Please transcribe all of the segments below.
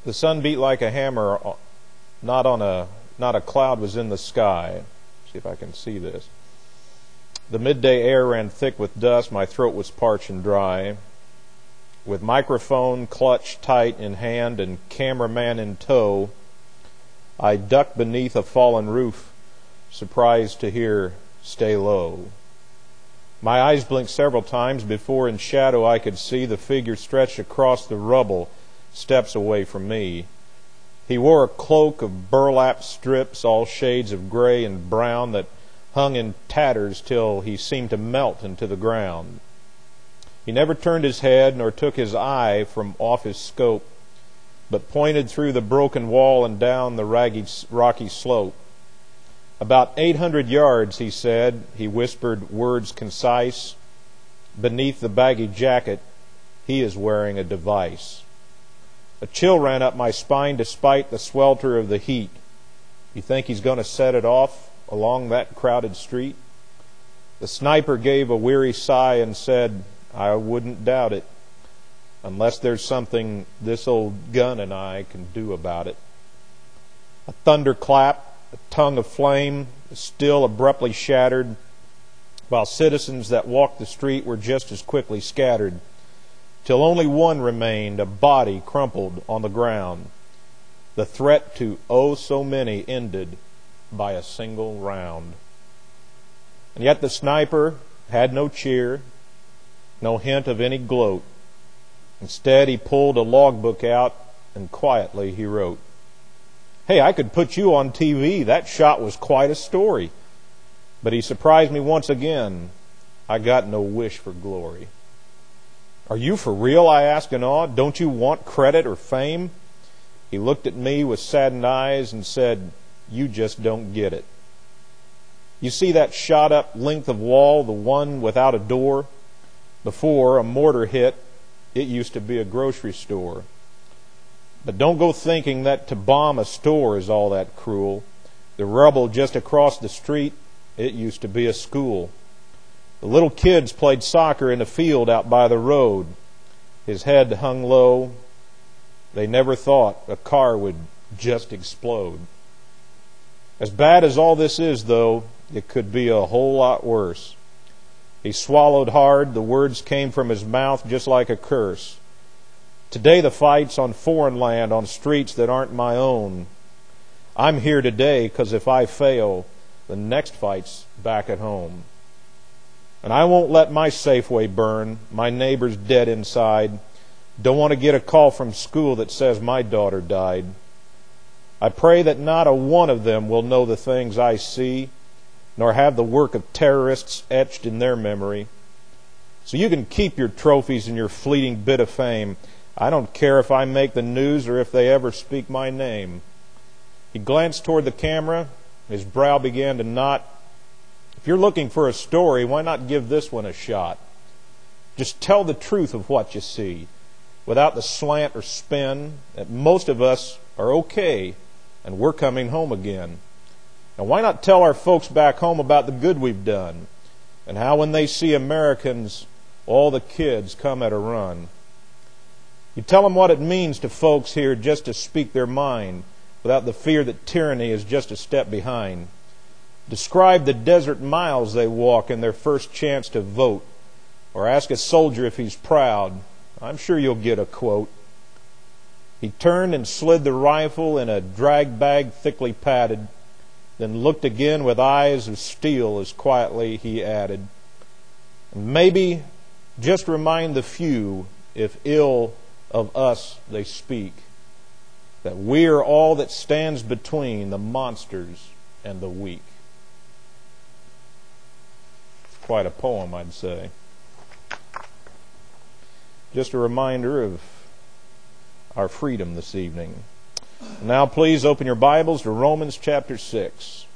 The sun beat like a hammer. Not a cloud was in the sky. See if I can see this. The midday air ran thick with dust. My throat was parched and dry. With microphone clutched tight in hand and cameraman in tow, I ducked beneath a fallen roof, surprised to hear "Stay low." My eyes blinked several times before in shadow I could see the figure stretched across the rubble, steps away from me. He wore a cloak of burlap strips, all shades of gray and brown, that hung in tatters till he seemed to melt into the ground. He never turned his head nor took his eye from off his scope, but pointed through the broken wall and down the rocky slope. "About 800 yards," he said. He whispered words concise. Beneath the baggy jacket, he is wearing a device. A chill ran up my spine despite the swelter of the heat. "You think he's going to set it off along that crowded street?" The sniper gave a weary sigh and said, "I wouldn't doubt it, unless there's something this old gun and I can do about it." A thunderclap, a tongue of flame, still abruptly shattered, while citizens that walked the street were just as quickly scattered, till only one remained, a body crumpled on the ground. The threat to oh so many ended by a single round. And yet the sniper had no cheer, no hint of any gloat. Instead, he pulled a logbook out and quietly he wrote, "Hey, I could put you on TV. That shot was quite a story." But he surprised me once again. I got no wish for glory. "Are you for real?" I asked in awe. "Don't you want credit or fame?" He looked at me with saddened eyes and said, "You just don't get it. You see that shot-up length of wall, the one without a door? Before a mortar hit, it used to be a grocery store. But don't go thinking that to bomb a store is all that cruel. The rubble just across the street, it used to be a school. The little kids played soccer in a field out by the road. His head hung low. They never thought a car would just explode. As bad as all this is, though, it could be a whole lot worse." He swallowed hard. The words came from his mouth just like a curse. "Today the fight's on foreign land, on streets that aren't my own. I'm here today because if I fail, the next fight's back at home. And I won't let my Safeway burn, my neighbor's dead inside. Don't want to get a call from school that says my daughter died. I pray that not a one of them will know the things I see, nor have the work of terrorists etched in their memory. So you can keep your trophies and your fleeting bit of fame. I don't care if I make the news or if they ever speak my name." He glanced toward the camera. His brow began to knot. "If you're looking for a story, why not give this one a shot? Just tell the truth of what you see, without the slant or spin, that most of us are okay and we're coming home again. And why not tell our folks back home about the good we've done, and how when they see Americans, all the kids come at a run? You tell them what it means to folks here just to speak their mind, without the fear that tyranny is just a step behind. Describe the desert miles they walk in their first chance to vote, or ask a soldier if he's proud. I'm sure you'll get a quote." He turned and slid the rifle in a drag bag thickly padded, then looked again with eyes of steel as quietly he added, "And maybe just remind the few, if ill of us they speak, that we are all that stands between the monsters and the weak." Quite a poem, I'd say. Just a reminder of our freedom this evening. Now please open your Bibles to Romans chapter 6.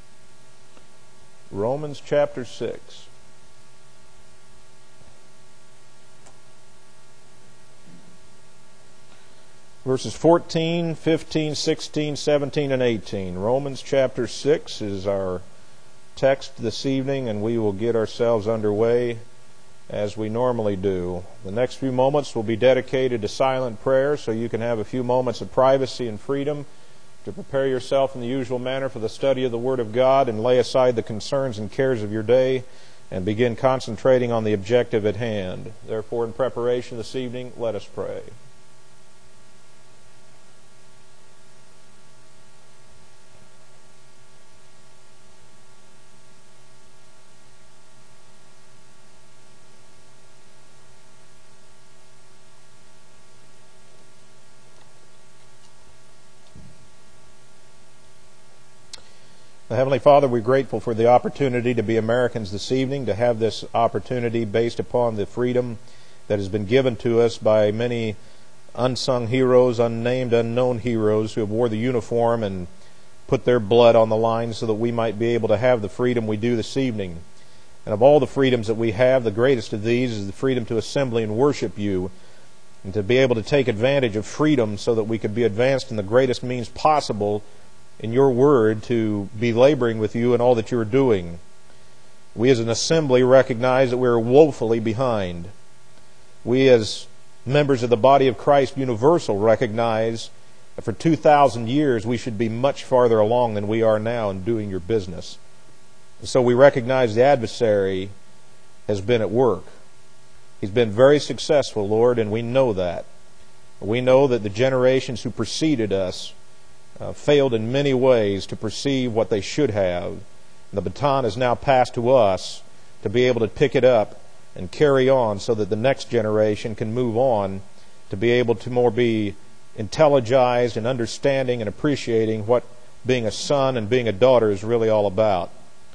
Romans chapter 6. Verses 14, 15, 16, 17, and 18. Romans chapter 6 is our text this evening, and we will get ourselves underway as we normally do. The next few moments will be dedicated to silent prayer, so you can have a few moments of privacy and freedom to prepare yourself in the usual manner for the study of the Word of God and lay aside the concerns and cares of your day and begin concentrating on the objective at hand. Therefore, in preparation this evening, let us pray. Heavenly Father, we're grateful for the opportunity to be Americans this evening, to have this opportunity based upon the freedom that has been given to us by many unsung heroes, unnamed, unknown heroes who have wore the uniform and put their blood on the line so that we might be able to have the freedom we do this evening. And of all the freedoms that we have, the greatest of these is the freedom to assembly and worship you, and to be able to take advantage of freedom so that we could be advanced in the greatest means possible in your word, to be laboring with you in all that you are doing. We as an assembly recognize that we are woefully behind. We as members of the body of Christ Universal recognize that for 2,000 years we should be much farther along than we are now in doing your business. So we recognize the adversary has been at work. He's been very successful, Lord, and we know that. We know that the generations who preceded us failed in many ways to perceive what they should have. The baton is now passed to us to be able to pick it up and carry on so that the next generation can move on to be able to more be intelligized and understanding and appreciating what being a son and being a daughter is really all about.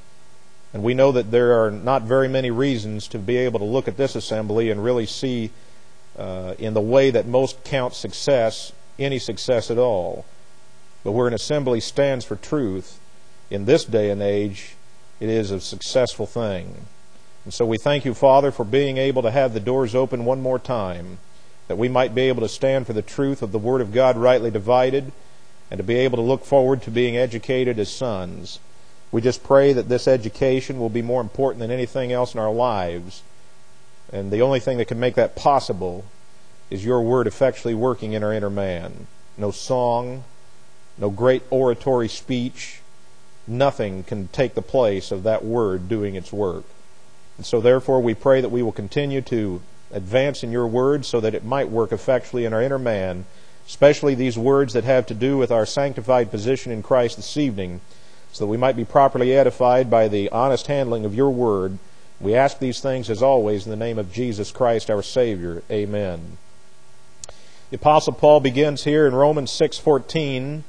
And we know that there are not very many reasons to be able to look at this assembly and really see in the way that most count success, any success at all. But where an assembly stands for truth, in this day and age, it is a successful thing. And so we thank you, Father, for being able to have the doors open one more time, that we might be able to stand for the truth of the Word of God rightly divided, and to be able to look forward to being educated as sons. We just pray that this education will be more important than anything else in our lives. And the only thing that can make that possible is your Word effectually working in our inner man. No song, no great oratory speech, nothing can take the place of that Word doing its work. And so therefore we pray that we will continue to advance in your Word so that it might work effectually in our inner man, especially these words that have to do with our sanctified position in Christ this evening, so that we might be properly edified by the honest handling of your Word. We ask these things as always in the name of Jesus Christ our Savior. Amen. The Apostle Paul begins here in Romans 6:14,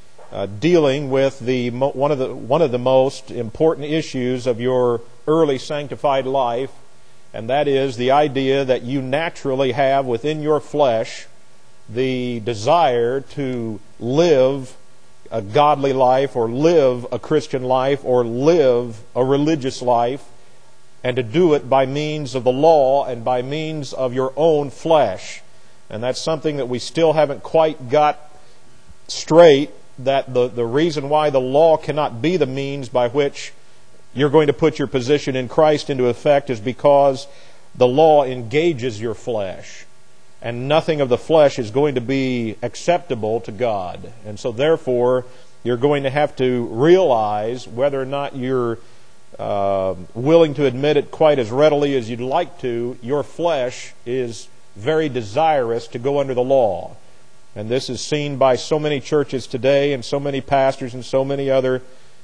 dealing with one of the most important issues of your early sanctified life, and that is the idea that you naturally have within your flesh the desire to live a godly life, or live a Christian life, or live a religious life, and to do it by means of the law and by means of your own flesh. And that's something that we still haven't quite got straight, that the reason why the law cannot be the means by which you're going to put your position in Christ into effect is because the law engages your flesh, and nothing of the flesh is going to be acceptable to God. And so therefore, you're going to have to realize, whether or not you're willing to admit it quite as readily as you'd like to, your flesh is very desirous to go under the law. And this is seen by so many churches today, and so many pastors, and so many other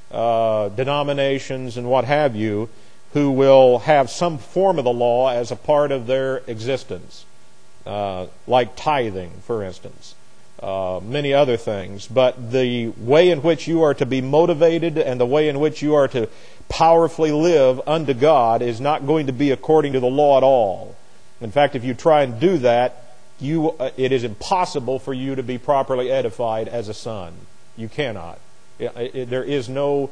denominations and what have you, who will have some form of the law as a part of their existence, like tithing, for instance, many other things. But the way in which you are to be motivated and the way in which you are to powerfully live unto God is not going to be according to the law at all. In fact, if you try and do that, it is impossible for you to be properly edified as a son. You cannot. There's no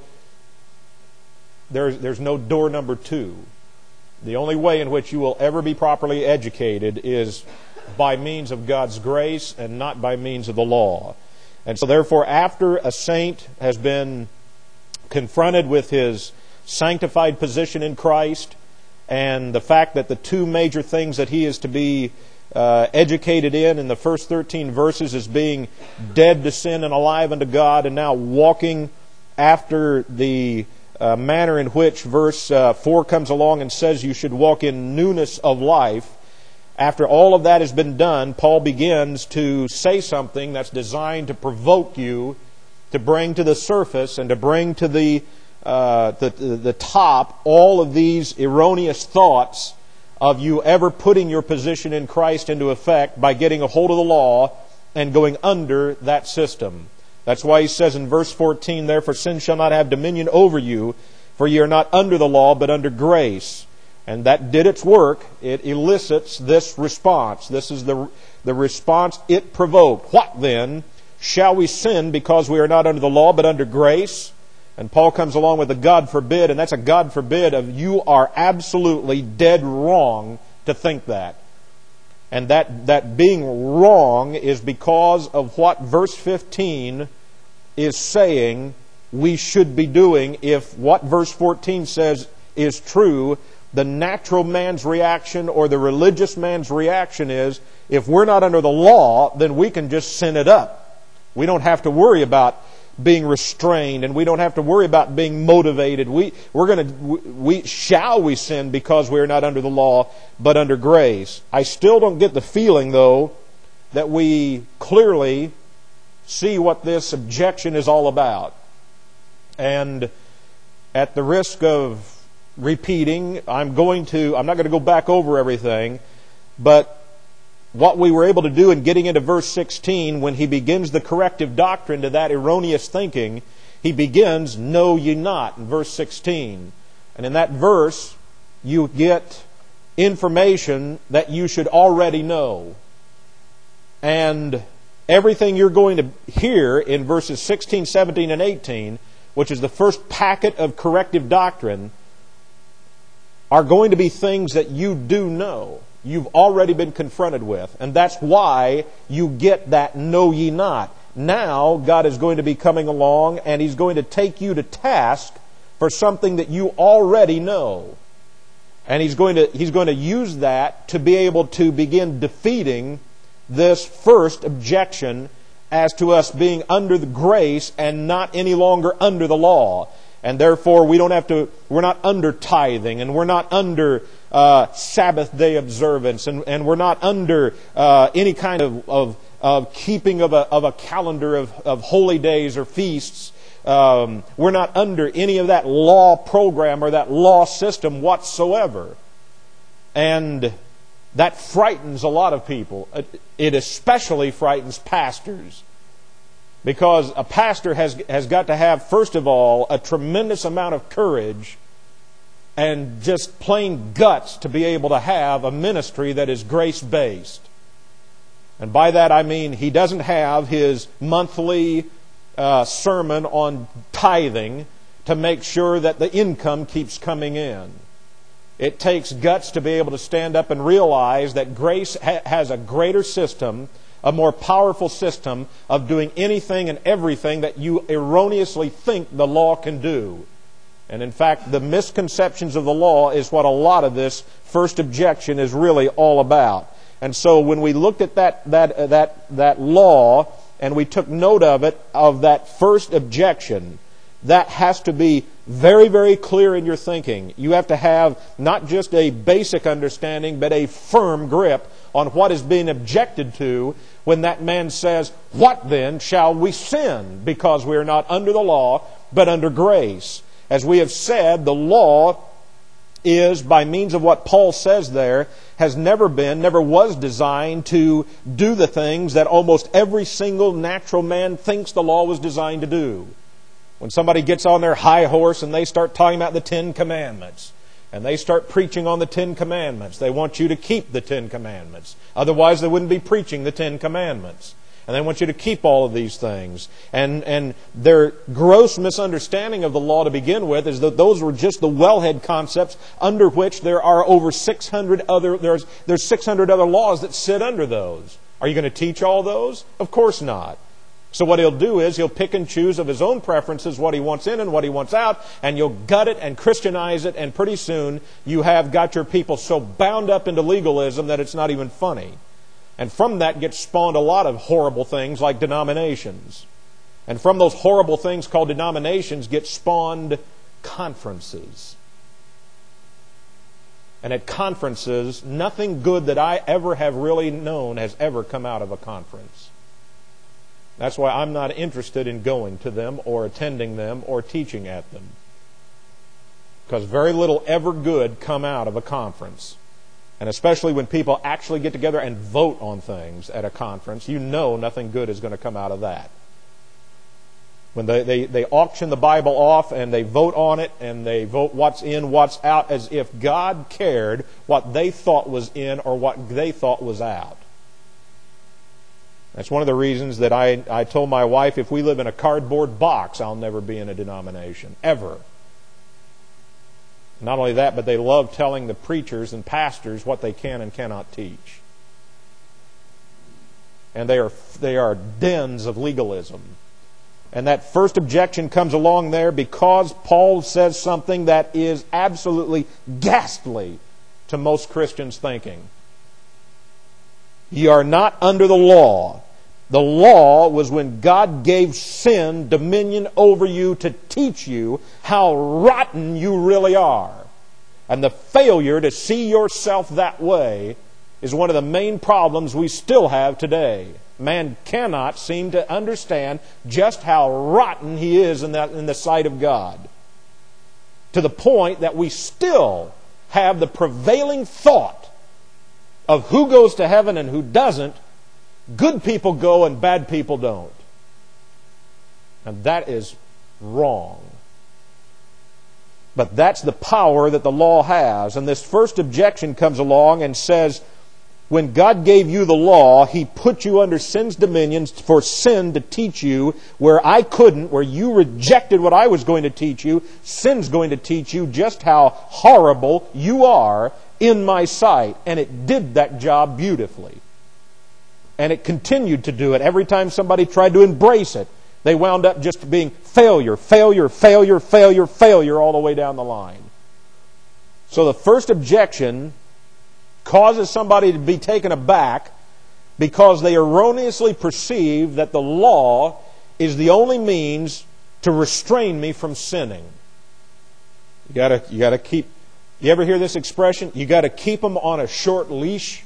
door number 2. The only way in which you will ever be properly educated is by means of God's grace and not by means of the law. And so therefore, after a saint has been confronted with his sanctified position in Christ, and the fact that the two major things that he is to be educated in the first 13 verses is being dead to sin and alive unto God, and now walking after the manner in which verse 4 comes along and says you should walk in newness of life. After all of that has been done, Paul begins to say something that's designed to provoke you, to bring to the surface and to bring to the top all of these erroneous thoughts of you ever putting your position in Christ into effect by getting a hold of the law and going under that system. That's why he says in verse 14, therefore sin shall not have dominion over you, for ye are not under the law, but under grace. And that did its work. It elicits this response. This is the response it provoked. What then? Shall we sin because we are not under the law, but under grace? And Paul comes along with a God forbid, and that's a God forbid of you are absolutely dead wrong to think that. And that being wrong is because of what verse 15 is saying we should be doing. If what verse 14 says is true, the natural man's reaction or the religious man's reaction is, if we're not under the law, then we can just sin it up. We don't have to worry about being restrained, and we don't have to worry about being motivated. Shall we sin because we are not under the law, but under grace? I still don't get the feeling, though, that we clearly see what this objection is all about. And at the risk of repeating, I'm not going to go back over everything, but what we were able to do in getting into verse 16, when he begins the corrective doctrine to that erroneous thinking, he begins, know ye not, in verse 16. And in that verse, you get information that you should already know. And everything you're going to hear in verses 16, 17, and 18, which is the first packet of corrective doctrine, are going to be things that you do know. You've already been confronted with. And that's why you get that know ye not. Now, God is going to be coming along and He's going to take you to task for something that you already know. And He's going to use that to be able to begin defeating this first objection as to us being under the grace and not any longer under the law. And therefore, we're not under tithing, and we're not under Sabbath day observance, and we're not under any kind of keeping of a calendar of holy days or feasts. We're not under any of that law program or that law system whatsoever. And that frightens a lot of people. It especially frightens pastors. Because a pastor has got to have, first of all, a tremendous amount of courage and just plain guts to be able to have a ministry that is grace-based. And by that I mean he doesn't have his monthly sermon on tithing to make sure that the income keeps coming in. It takes guts to be able to stand up and realize that grace has a greater system, a more powerful system of doing anything and everything that you erroneously think the law can do. And in fact, the misconceptions of the law is what a lot of this first objection is really all about. And so when we looked at that law and we took note of it, of that first objection, that has to be very, very clear in your thinking. You have to have not just a basic understanding, but a firm grip on what is being objected to when that man says, what then shall we sin? Because we are not under the law, but under grace. As we have said, the law is, by means of what Paul says there, has never was designed to do the things that almost every single natural man thinks the law was designed to do. When somebody gets on their high horse and they start talking about the Ten Commandments, and they start preaching on the Ten Commandments, they want you to keep the Ten Commandments. Otherwise, they wouldn't be preaching the Ten Commandments. And they want you to keep all of these things. And their gross misunderstanding of the law to begin with is that those were just the wellhead concepts under which there are over 600 other, there's 600 other laws that sit under those. Are you going to teach all those? Of course not. So what he'll do is he'll pick and choose of his own preferences what he wants in and what he wants out, and you'll gut it and Christianize it, and pretty soon you have got your people so bound up into legalism that it's not even funny. And from that gets spawned a lot of horrible things like denominations. And from those horrible things called denominations get spawned conferences. And at conferences, nothing good that I ever have really known has ever come out of a conference. That's why I'm not interested in going to them or attending them or teaching at them. Because very little ever good come out of a conference. And especially when people actually get together and vote on things at a conference, you know nothing good is going to come out of that. When they auction the Bible off and they vote on it and they vote what's in, what's out, as if God cared what they thought was in or what they thought was out. That's one of the reasons that I told my wife, if we live in a cardboard box, I'll never be in a denomination, ever. Not only that, but they love telling the preachers and pastors what they can and cannot teach. And they are dens of legalism. And that first objection comes along there because Paul says something that is absolutely ghastly to most Christians' thinking. Ye are not under the law. The law was when God gave sin dominion over you to teach you how rotten you really are. And the failure to see yourself that way is one of the main problems we still have today. Man cannot seem to understand just how rotten he is in the sight of God. To the point that we still have the prevailing thought of who goes to heaven and who doesn't. Good people go and bad people don't. And that is wrong. But that's the power that the law has. And this first objection comes along and says, when God gave you the law, He put you under sin's dominions for sin to teach you where I couldn't, where you rejected what I was going to teach you. Sin's going to teach you just how horrible you are in my sight. And it did that job beautifully. And it continued to do it. Every time somebody tried to embrace it, they wound up just being failure, failure, failure, failure, failure all the way down the line. So the first objection causes somebody to be taken aback because they erroneously perceive that the law is the only means to restrain me from sinning. You gotta keep. You ever hear this expression? You got to keep them on a short leash.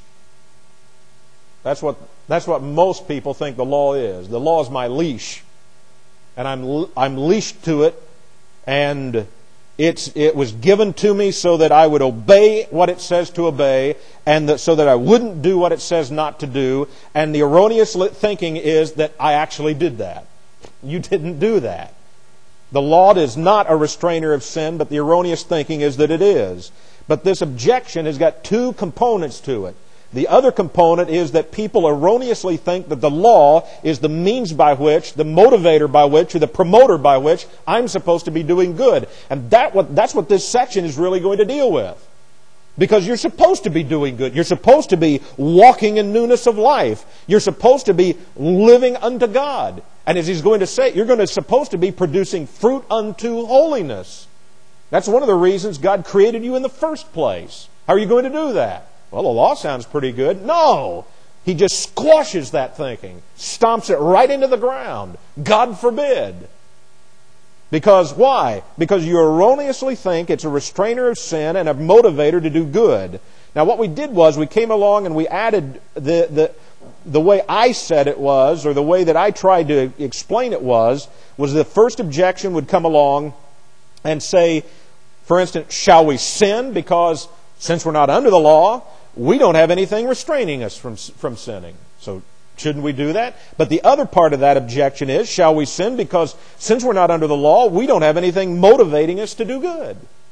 That's what most people think the law is. The law is my leash, and I'm leashed to it, and it was given to me so that I would obey what it says to obey, and so that I wouldn't do what it says not to do. And the erroneous thinking is that I actually did that. You didn't do that. The law is not a restrainer of sin, but the erroneous thinking is that it is. But this objection has got two components to it. The other component is that people erroneously think that the law is the means by which, the motivator by which, or the promoter by which I'm supposed to be doing good. And that's what this section is really going to deal with. Because you're supposed to be doing good. You're supposed to be walking in newness of life. You're supposed to be living unto God. And as he's going to say, you're supposed to be producing fruit unto holiness. That's one of the reasons God created you in the first place. How are you going to do that? Well, the law sounds pretty good. No! He just squashes that thinking. Stomps it right into the ground. God forbid. Because why? Because you erroneously think it's a restrainer of sin and a motivator to do good. Now what we did was we came along and we added the way I said it was, or the way that I tried to explain it was the first objection would come along and say, for instance, shall we sin? Because since we're not under the law, we don't have anything restraining us from sinning. So shouldn't we do that? But the other part of that objection is, shall we sin? Because since we're not under the law, we don't have anything motivating us to do good.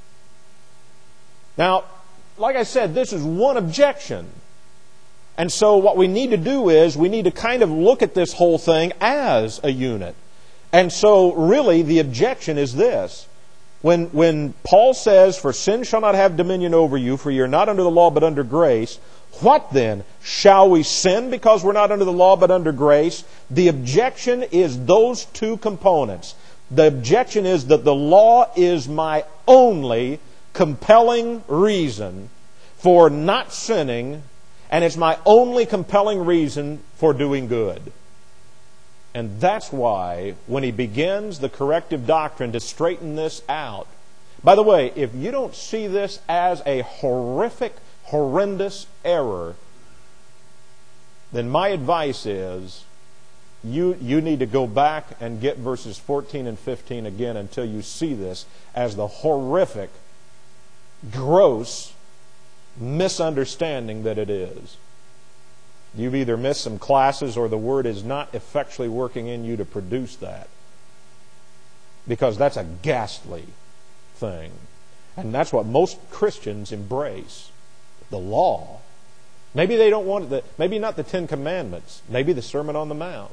Now, like I said, this is one objection. And so what we need to do is we need to kind of look at this whole thing as a unit. And so really the objection is this. when Paul says, "For sin shall not have dominion over you, for you are not under the law but under grace," what then? Shall we sin because we're not under the law but under grace? The objection is those two components. The objection is that the law is my only compelling reason for not sinning, and it's my only compelling reason for doing good. And that's why when he begins the corrective doctrine to straighten this out. By the way, if you don't see this as a horrific, horrendous error, then my advice is you need to go back and get verses 14 and 15 again until you see this as the horrific, gross misunderstanding that it is. You've either missed some classes or the Word is not effectually working in you to produce that. Because that's a ghastly thing. And that's what most Christians embrace. The law. Maybe they don't want it, maybe not the Ten Commandments. Maybe the Sermon on the Mount.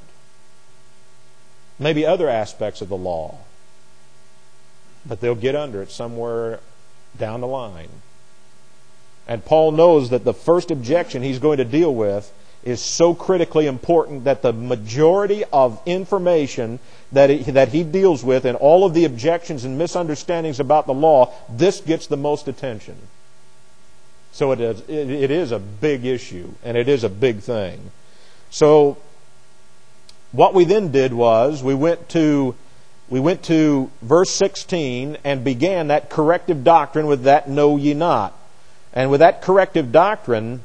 Maybe other aspects of the law. But they'll get under it somewhere down the line. And Paul knows that the first objection he's going to deal with is so critically important that the majority of information that he deals with and all of the objections and misunderstandings about the law, this gets the most attention. So it is a big issue, and it is a big thing. So what we then did was we went to verse 16 and began that corrective doctrine with that "know ye not." And with that corrective doctrine,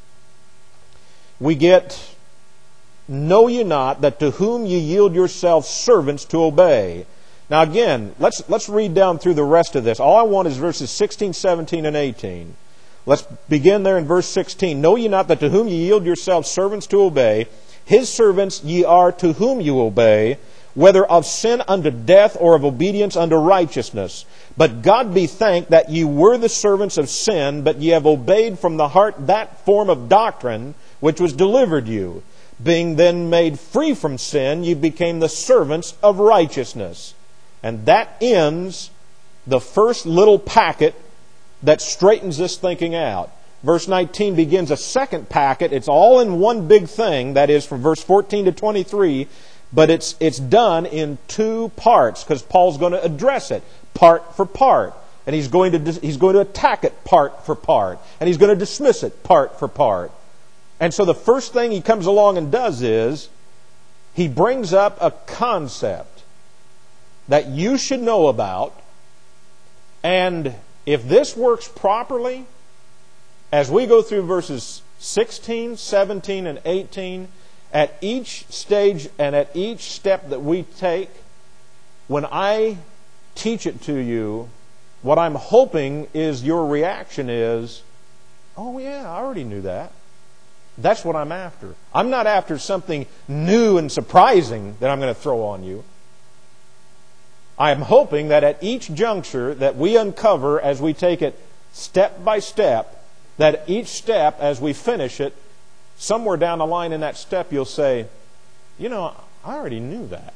we get, "Know ye not that to whom ye yield yourselves servants to obey." Now again, let's read down through the rest of this. All I want is verses 16, 17, and 18. Let's begin there in verse 16. "Know ye not that to whom ye yield yourselves servants to obey, his servants ye are to whom you obey, whether of sin unto death or of obedience unto righteousness. But God be thanked that ye were the servants of sin, but ye have obeyed from the heart that form of doctrine which was delivered you. Being then made free from sin, ye became the servants of righteousness." And that ends the first little packet that straightens this thinking out. Verse 19 begins a second packet. It's all in one big thing, that is from verse 14 to 23, but it's done in two parts because Paul's going to address it part for part. And he's going to attack it part for part. And he's going to dismiss it part for part. And so the first thing he comes along and does is he brings up a concept that you should know about. And if this works properly, as we go through verses 16, 17, and 18, at each stage and at each step that we take, when I teach it to you, what I'm hoping is your reaction is, "Oh yeah, I already knew that." That's what I'm after. I'm not after something new and surprising that I'm going to throw on you. I am hoping that at each juncture that we uncover as we take it step by step, that each step as we finish it, somewhere down the line in that step you'll say, "You know, I already knew that."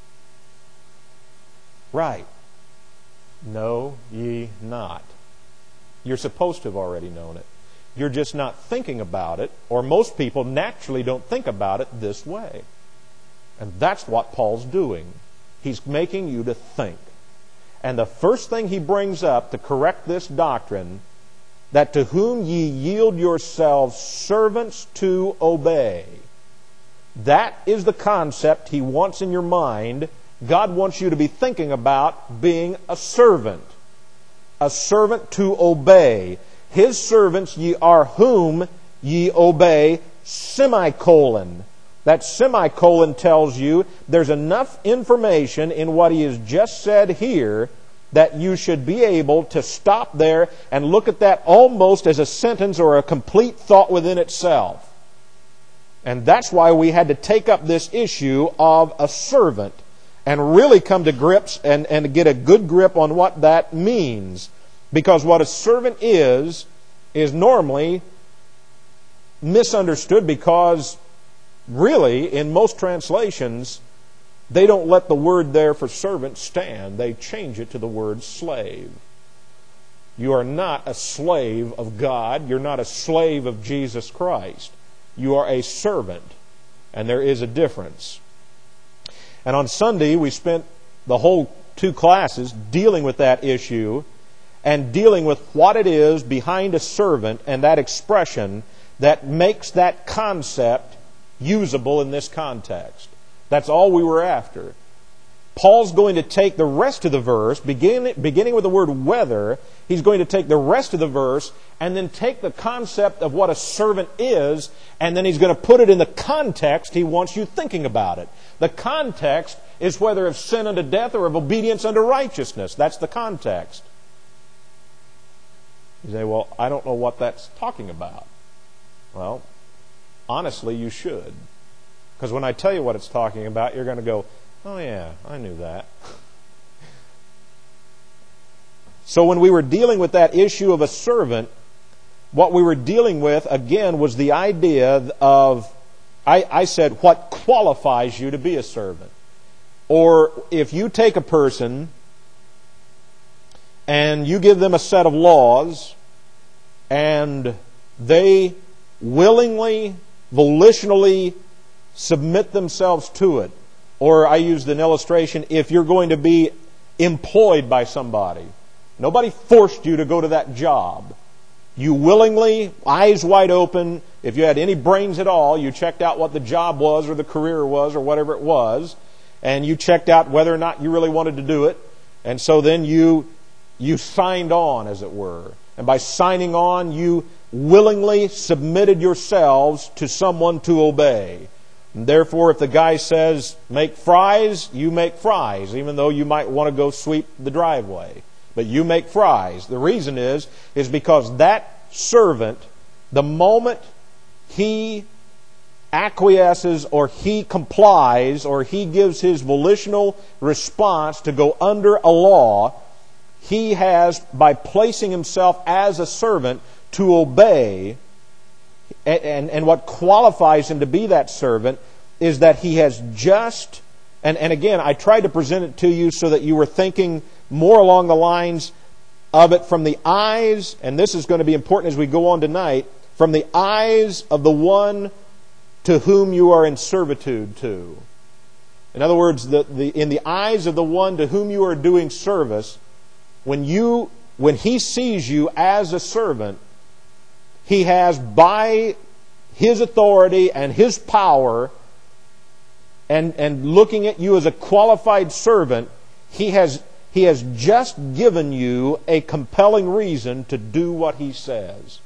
Right. Know ye not. You're supposed to have already known it. You're just not thinking about it, or most people naturally don't think about it this way. And that's what Paul's doing. He's making you to think. And the first thing he brings up to correct this doctrine, that to whom ye yield yourselves servants to obey. That is the concept he wants in your mind. God wants you to be thinking about being a servant. A servant to obey. His servants ye are whom ye obey, semicolon. That semicolon tells you there's enough information in what he has just said here that you should be able to stop there and look at that almost as a sentence or a complete thought within itself. And that's why we had to take up this issue of a servant and really come to grips and get a good grip on what that means. Because what a servant is normally misunderstood, because really, in most translations, they don't let the word there for servant stand. They change it to the word slave. You are not a slave of God. You're not a slave of Jesus Christ. You are a servant. And there is a difference. And on Sunday, we spent the whole 2 classes dealing with that issue and dealing with what it is behind a servant and that expression that makes that concept usable in this context. That's all we were after. Paul's going to take the rest of the verse, beginning with the word whether, he's going to take the rest of the verse and then take the concept of what a servant is, and then he's going to put it in the context he wants you thinking about it. The context is whether of sin unto death or of obedience unto righteousness. That's the context. You say, well, I don't know what that's talking about. Well, honestly, you should. Because when I tell you what it's talking about, you're going to go, oh yeah, I knew that. So when we were dealing with that issue of a servant, what we were dealing with, again, was the idea of, I said, what qualifies you to be a servant. Or if you take a person and you give them a set of laws and they willingly, volitionally submit themselves to it. Or I used an illustration, if you're going to be employed by somebody, nobody forced you to go to that job. You willingly, eyes wide open, if you had any brains at all, you checked out what the job was or the career was or whatever it was, and you checked out whether or not you really wanted to do it. And so then you signed on, as it were. And by signing on, you willingly submitted yourselves to someone to obey. And therefore, if the guy says, make fries, you make fries, even though you might want to go sweep the driveway. But you make fries. The reason is because that servant, the moment he acquiesces or he complies or he gives his volitional response to go under a law, he has, by placing himself as a servant to obey, and what qualifies him to be that servant is that he has just, and again, I tried to present it to you so that you were thinking more along the lines of it from the eyes, and this is going to be important as we go on tonight, from the eyes of the one to whom you are in servitude to. In other words, in the eyes of the one to whom you are doing service, when he sees you as a servant, he has, by his authority and his power, and looking at you as a qualified servant, he has just given you a compelling reason to do what he says.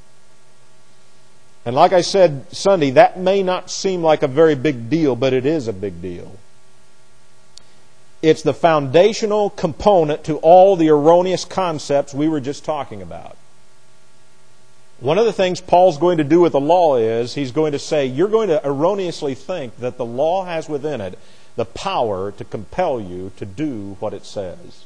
And like I said Sunday, that may not seem like a very big deal, but it is a big deal. It's the foundational component to all the erroneous concepts we were just talking about. One of the things Paul's going to do with the law is he's going to say, you're going to erroneously think that the law has within it the power to compel you to do what it says.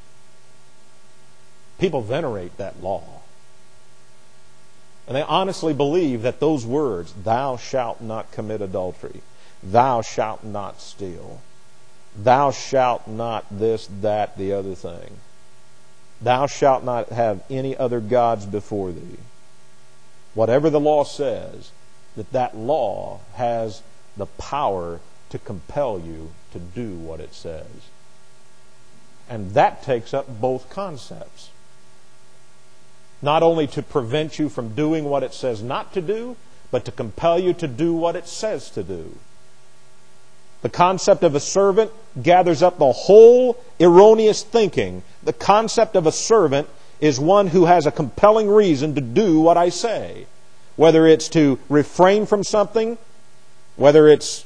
People venerate that law. And they honestly believe that those words, thou shalt not commit adultery, thou shalt not steal, thou shalt not this, that, the other thing, thou shalt not have any other gods before thee. Whatever the law says, that law has the power to compel you to do what it says. And that takes up both concepts. Not only to prevent you from doing what it says not to do, but to compel you to do what it says to do. The concept of a servant gathers up the whole erroneous thinking. The concept of a servant is one who has a compelling reason to do what I say. Whether it's to refrain from something, whether it's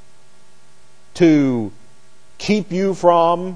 to keep you from,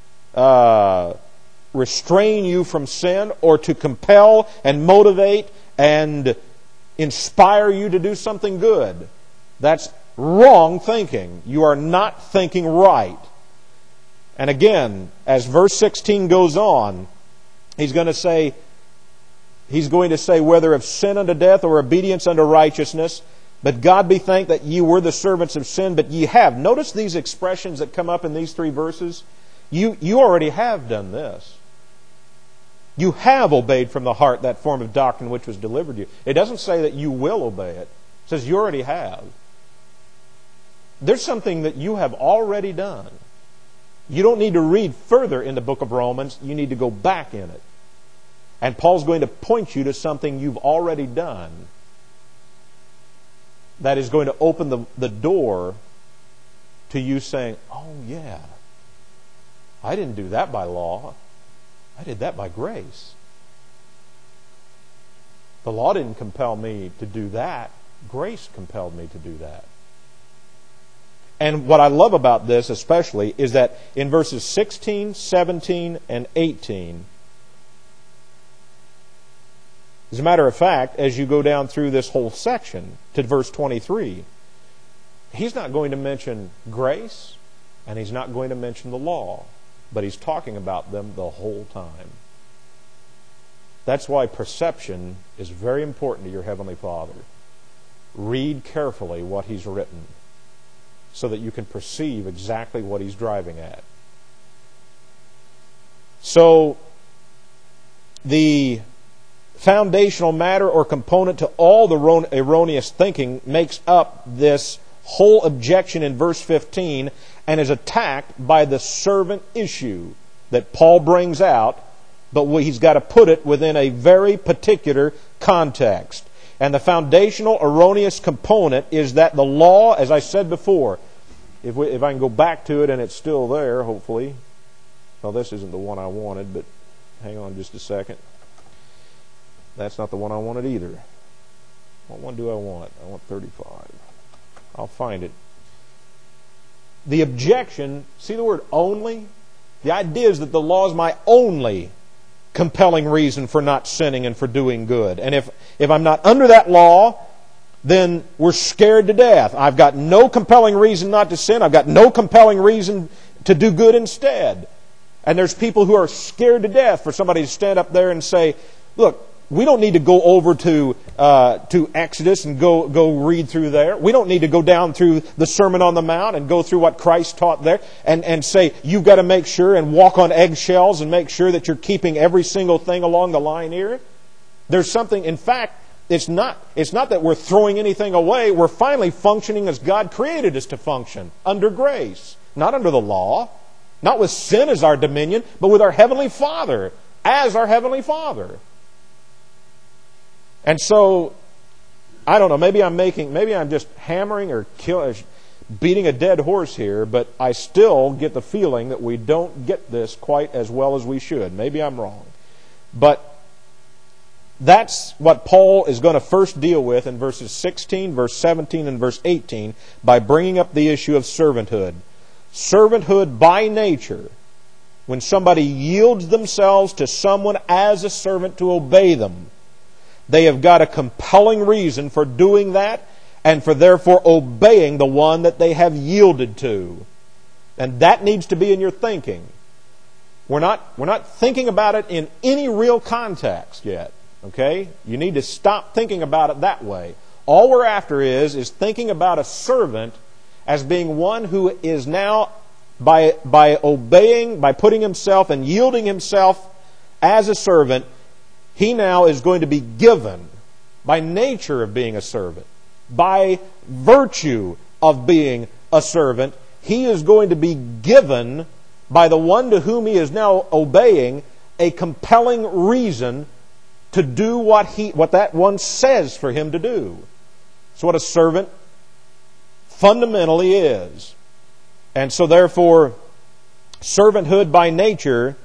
restrain you from sin, or to compel and motivate and inspire you to do something good. That's wrong thinking. You are not thinking right. And again, as verse 16 goes on, he's going to say, whether of sin unto death or obedience unto righteousness, But God be thanked that ye were the servants of sin, but ye have. Notice these expressions that come up in these 3 verses. You already have done this. You have obeyed from the heart that form of doctrine which was delivered to you. It doesn't say that you will obey it. It says you already have. There's something that you have already done. You don't need to read further in the book of Romans. You need to go back in it. And Paul's going to point you to something you've already done that is going to open the door to you saying, oh yeah, I didn't do that by law. I did that by grace. The law didn't compel me to do that. Grace compelled me to do that. And what I love about this especially is that in verses 16, 17, and 18, as a matter of fact, as you go down through this whole section to verse 23, he's not going to mention grace and he's not going to mention the law, but he's talking about them the whole time. That's why perception is very important to your Heavenly Father. Read carefully what he's written so that you can perceive exactly what he's driving at. So, the foundational matter or component to all the erroneous thinking makes up this whole objection in verse 15 and is attacked by the servant issue that Paul brings out, but he's got to put it within a very particular context. And the foundational erroneous component is that the law, as I said before, if I can go back to it and it's still there, hopefully. Well, this isn't the one I wanted, but hang on just a second. That's not the one I wanted either. What one do I want? I want 35. I'll find it. The objection, see the word only? The idea is that the law is my only compelling reason for not sinning and for doing good. And if I'm not under that law, then we're scared to death. I've got no compelling reason not to sin. I've got no compelling reason to do good instead. And there's people who are scared to death for somebody to stand up there and say, look, we don't need to go over to Exodus and go read through there. We don't need to go down through the Sermon on the Mount and go through what Christ taught there and say, you've got to make sure and walk on eggshells and make sure that you're keeping every single thing along the line here. There's something, in fact, it's not that we're throwing anything away. We're finally functioning as God created us to function, under grace, not under the law, not with sin as our dominion, but with our Heavenly Father as our Heavenly Father. And so, I don't know, maybe I'm just hammering or beating a dead horse here, but I still get the feeling that we don't get this quite as well as we should. Maybe I'm wrong. But that's what Paul is going to first deal with in verses 16, verse 17, and verse 18 by bringing up the issue of servanthood. Servanthood by nature, when somebody yields themselves to someone as a servant to obey them, they have got a compelling reason for doing that and for therefore obeying the one that they have yielded to. And that needs to be in your thinking. We're not thinking about it in any real context yet. Okay? You need to stop thinking about it that way. All we're after is thinking about a servant as being one who is now, by obeying, by putting himself and yielding himself as a servant, he now is going to be given, by nature of being a servant, by virtue of being a servant, he is going to be given by the one to whom he is now obeying a compelling reason to do what that one says for him to do. It's what a servant fundamentally is. And so therefore, servanthood by nature,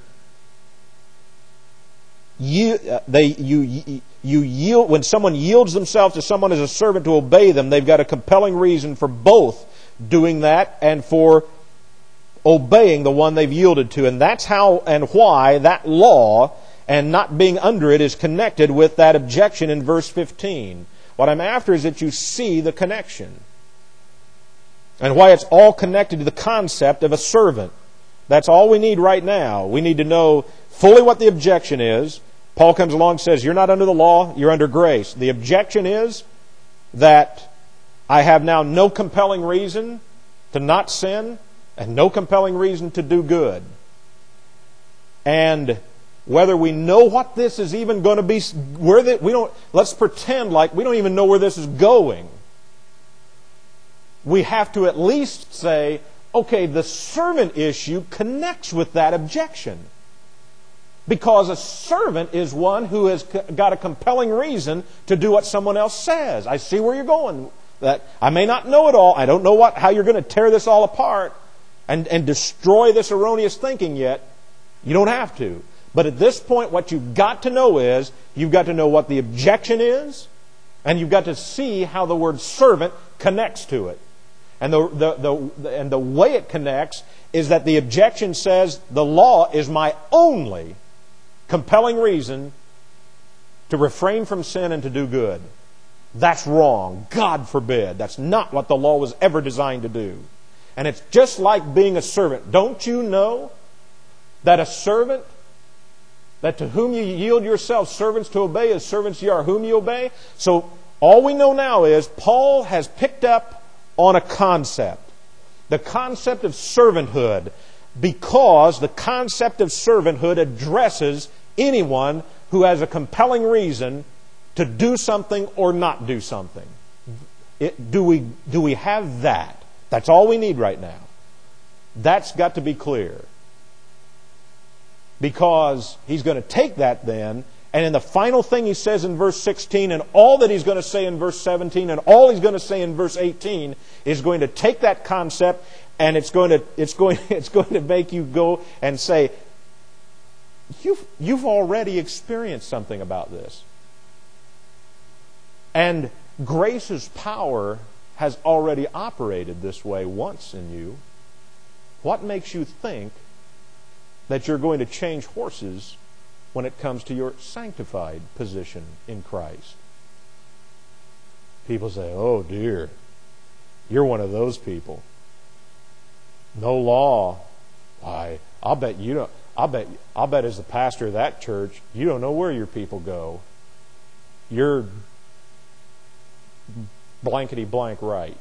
you yield, when someone yields themselves to someone as a servant to obey them, they've got a compelling reason for both doing that and for obeying the one they've yielded to. And that's how and why that law and not being under it is connected with that objection in verse 15. What I'm after is that you see the connection and why it's all connected to the concept of a servant. That's all we need right now. We need to know fully what the objection is. Paul comes along and says, you're not under the law, you're under grace. The objection is that I have now no compelling reason to not sin and no compelling reason to do good. And whether we know what this is even going to be, let's pretend like we don't even know where this is going. We have to at least say, okay, the servant issue connects with that objection. Because a servant is one who has got a compelling reason to do what someone else says. I see where you're going. That I may not know it all. I don't know how you're going to tear this all apart and destroy this erroneous thinking yet. You don't have to. But at this point, what you've got to know is, you've got to know what the objection is, and you've got to see how the word servant connects to it. And the way it connects is that the objection says, the law is my only compelling reason to refrain from sin and to do good. That's wrong. God forbid. That's not what the law was ever designed to do. And it's just like being a servant. Don't you know that a servant, that to whom you yield yourselves servants to obey, as servants ye are whom you obey? So all we know now is Paul has picked up on a concept. The concept of servanthood. Because the concept of servanthood addresses anyone who has a compelling reason to do something or not do something. Do we have that? That's all we need right now. That's got to be clear. Because he's going to take that then, and in the final thing he says in verse 16, and all that he's going to say in verse 17, and all he's going to say in verse 18, is going to take that concept, and it's going to make you go and say, you've already experienced something about this. And grace's power has already operated this way once in you. What makes you think that you're going to change horses when it comes to your sanctified position in Christ? People say, oh dear, you're one of those people. No law. I'll bet you don't. I'll bet as the pastor of that church, you don't know where your people go. You're blankety blank right.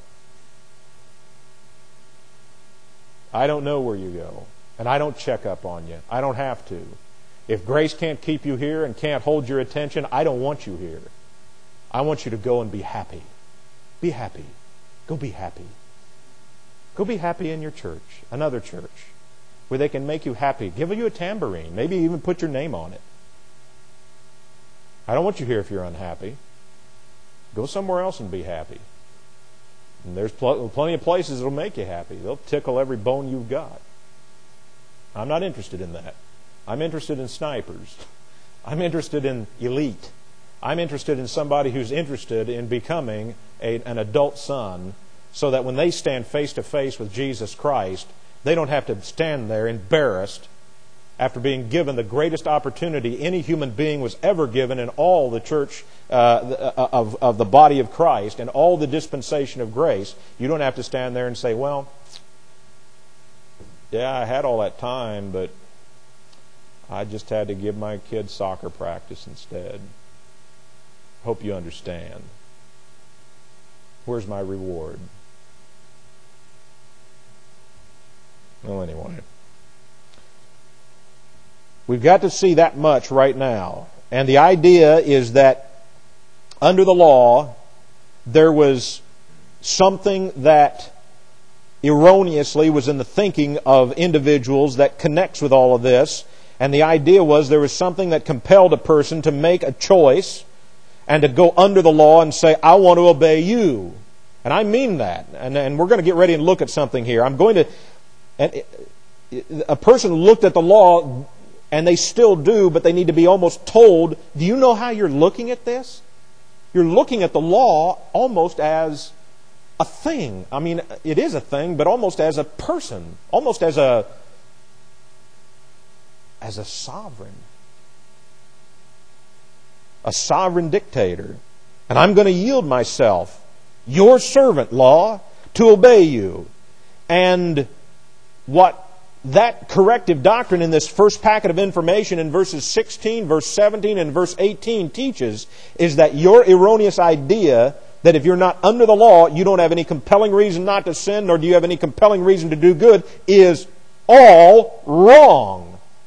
I don't know where you go. And I don't check up on you. I don't have to. If grace can't keep you here and can't hold your attention, I don't want you here. I want you to go and be happy. Be happy. Go be happy. Go be happy in your church, another church, where they can make you happy. Give you a tambourine. Maybe even put your name on it. I don't want you here if you're unhappy. Go somewhere else and be happy. And there's plenty of places that'll make you happy. They'll tickle every bone you've got. I'm not interested in that. I'm interested in snipers. I'm interested in elite. I'm interested in somebody who's interested in becoming an adult son, so that when they stand face to face with Jesus Christ, they don't have to stand there embarrassed after being given the greatest opportunity any human being was ever given in all the church of the body of Christ and all the dispensation of grace. You don't have to stand there and say, well, yeah, I had all that time, but I just had to give my kids soccer practice instead. Hope you understand. Where's my reward? Well, anyway. We've got to see that much right now. And the idea is that under the law, there was something that erroneously was in the thinking of individuals that connects with all of this. And the idea was there was something that compelled a person to make a choice and to go under the law and say, I want to obey you. And I mean that. And we're going to get ready and look at something here. A person looked at the law, and they still do, but they need to be almost told, do you know how you're looking at this? You're looking at the law almost as a thing. I mean, it is a thing, but almost as a person. Almost as a sovereign. A sovereign dictator. And I'm going to yield myself, your servant, law, to obey you. And what that corrective doctrine in this first packet of information in verses 16, verse 17, and verse 18 teaches is that your erroneous idea that if you're not under the law, you don't have any compelling reason not to sin, nor do you have any compelling reason to do good, is all wrong.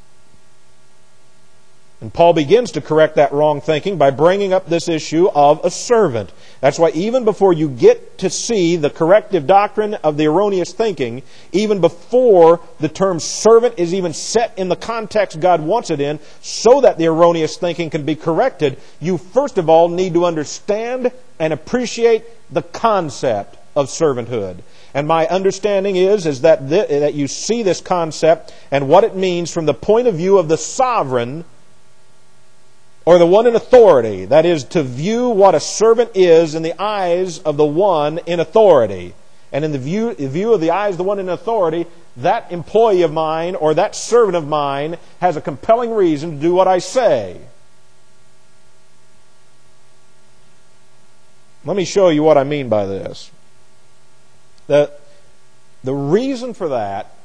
And Paul begins to correct that wrong thinking by bringing up this issue of a servant. That's why even before you get to see the corrective doctrine of the erroneous thinking, even before the term servant is even set in the context God wants it in, so that the erroneous thinking can be corrected, you first of all need to understand and appreciate the concept of servanthood. And my understanding is that that you see this concept and what it means from the point of view of the sovereign, or the one in authority. That is, to view what a servant is in the eyes of the one in authority. And in the view of the eyes of the one in authority, that employee of mine or that servant of mine has a compelling reason to do what I say. Let me show you what I mean by this. The reason for that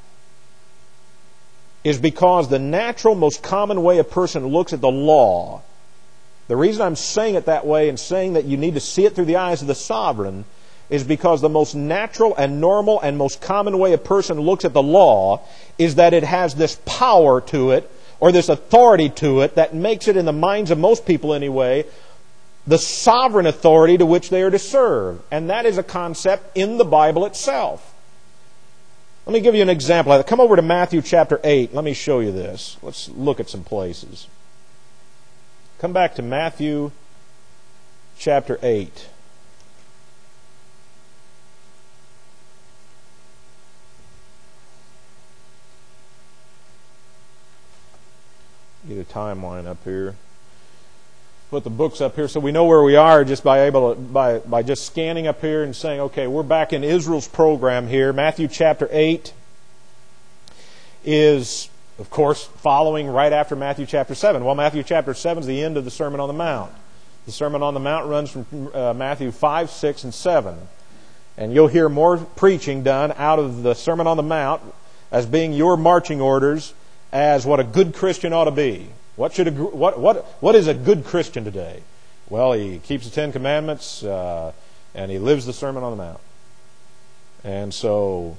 is because the natural, most common way a person looks at the law, the reason I'm saying it that way and saying that you need to see it through the eyes of the sovereign is because the most natural and normal and most common way a person looks at the law is that it has this power to it, or this authority to it, that makes it, in the minds of most people anyway, the sovereign authority to which they are to serve. And that is a concept in the Bible itself. Let me give you an example. Come over to Matthew chapter 8. Let me show you this. Let's look at some places. Come back to Matthew chapter 8. Get a timeline up here. Put the books up here so we know where we are just by just scanning up here and saying, okay, we're back in Israel's program here. Matthew chapter 8 is, of course, following right after Matthew chapter 7. Well, Matthew chapter 7 is the end of the Sermon on the Mount. The Sermon on the Mount runs from Matthew 5, 6, and 7. And you'll hear more preaching done out of the Sermon on the Mount as being your marching orders as what a good Christian ought to be. What is a good Christian today? Well, he keeps the Ten Commandments and he lives the Sermon on the Mount. And so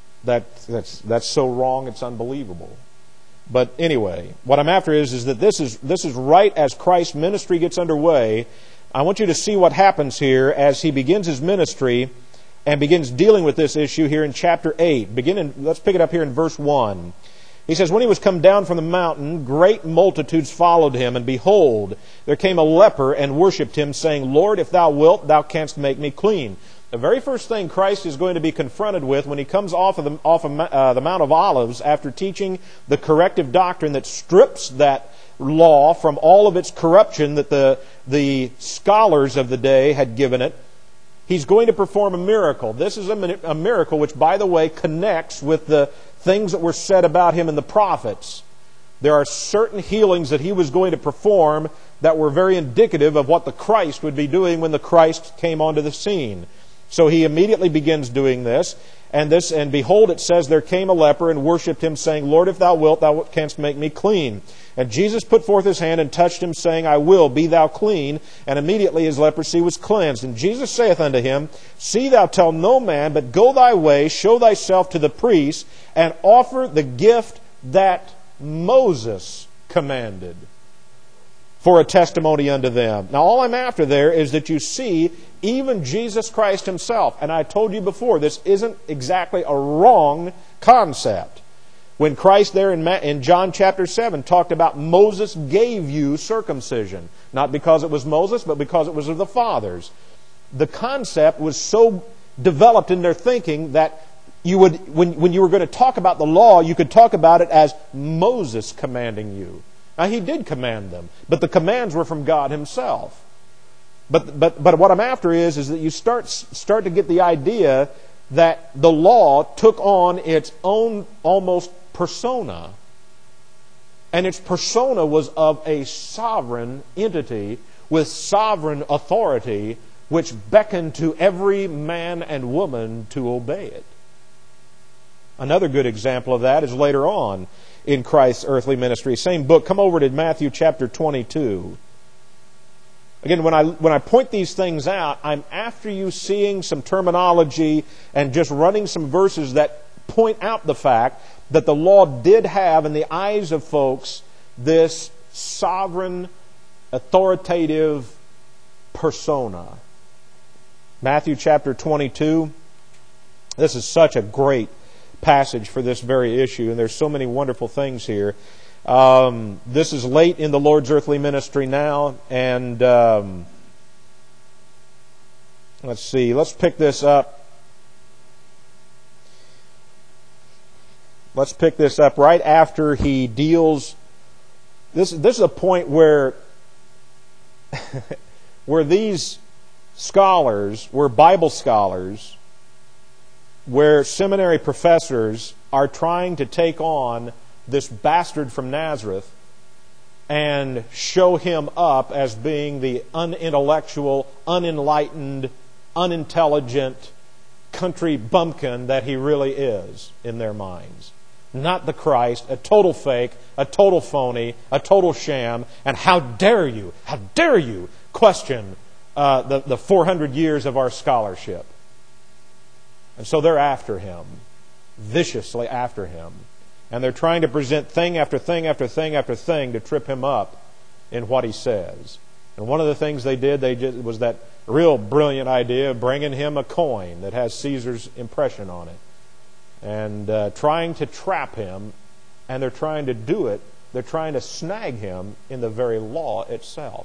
that's so wrong, it's unbelievable. But anyway, what I'm after is that this is right as Christ's ministry gets underway. I want you to see what happens here as he begins his ministry and begins dealing with this issue here in chapter 8. Let's pick it up here in verse 1. He says, when he was come down from the mountain, great multitudes followed him, and behold, there came a leper and worshipped him, saying, Lord, if thou wilt, thou canst make me clean. The very first thing Christ is going to be confronted with when he comes off of the Mount of Olives after teaching the corrective doctrine that strips that law from all of its corruption that the scholars of the day had given it, he's going to perform a miracle. This is a miracle which, by the way, connects with the things that were said about him in the prophets. There are certain healings that he was going to perform that were very indicative of what the Christ would be doing when the Christ came onto the scene. So he immediately begins doing this. And behold, it says, there came a leper and worshipped him, saying, Lord, if thou wilt, thou canst make me clean. And Jesus put forth his hand and touched him, saying, I will, be thou clean. And immediately his leprosy was cleansed. And Jesus saith unto him, See thou tell no man, but go thy way, show thyself to the priest, and offer the gift that Moses commanded for a testimony unto them. Now, all I'm after there is that you see even Jesus Christ himself. And I told you before, this isn't exactly a wrong concept. When Christ there in John chapter 7 talked about Moses gave you circumcision, not because it was Moses, but because it was of the fathers. The concept was so developed in their thinking that you would, when you were going to talk about the law, you could talk about it as Moses commanding you. Now, he did command them, but the commands were from God himself. But what I'm after is that you start to get the idea that the law took on its own almost persona. And its persona was of a sovereign entity with sovereign authority which beckoned to every man and woman to obey it. Another good example of that is later on in Christ's earthly ministry. Same book. Come over to Matthew chapter 22. Again, when I point these things out, I'm after you seeing some terminology and just running some verses that point out the fact that the law did have, in the eyes of folks, this sovereign, authoritative persona. Matthew chapter 22. This is such a great passage for this very issue, and there's so many wonderful things here. This is late in the Lord's earthly ministry now, and let's see. Let's pick this up. Let's pick this up right after he deals. This is a point where where these scholars, where Bible scholars, where seminary professors are trying to take on this bastard from Nazareth and show him up as being the unintellectual, unenlightened, unintelligent country bumpkin that he really is in their minds. Not the Christ, a total fake, a total phony, a total sham, and how dare you question the 400 years of our scholarship. And so they're after him, viciously after him. And they're trying to present thing after thing after thing after thing to trip him up in what he says. And one of the things they did was that real brilliant idea of bringing him a coin that has Caesar's impression on it. And trying to trap him, and they're trying to do it, they're trying to snag him in the very law itself.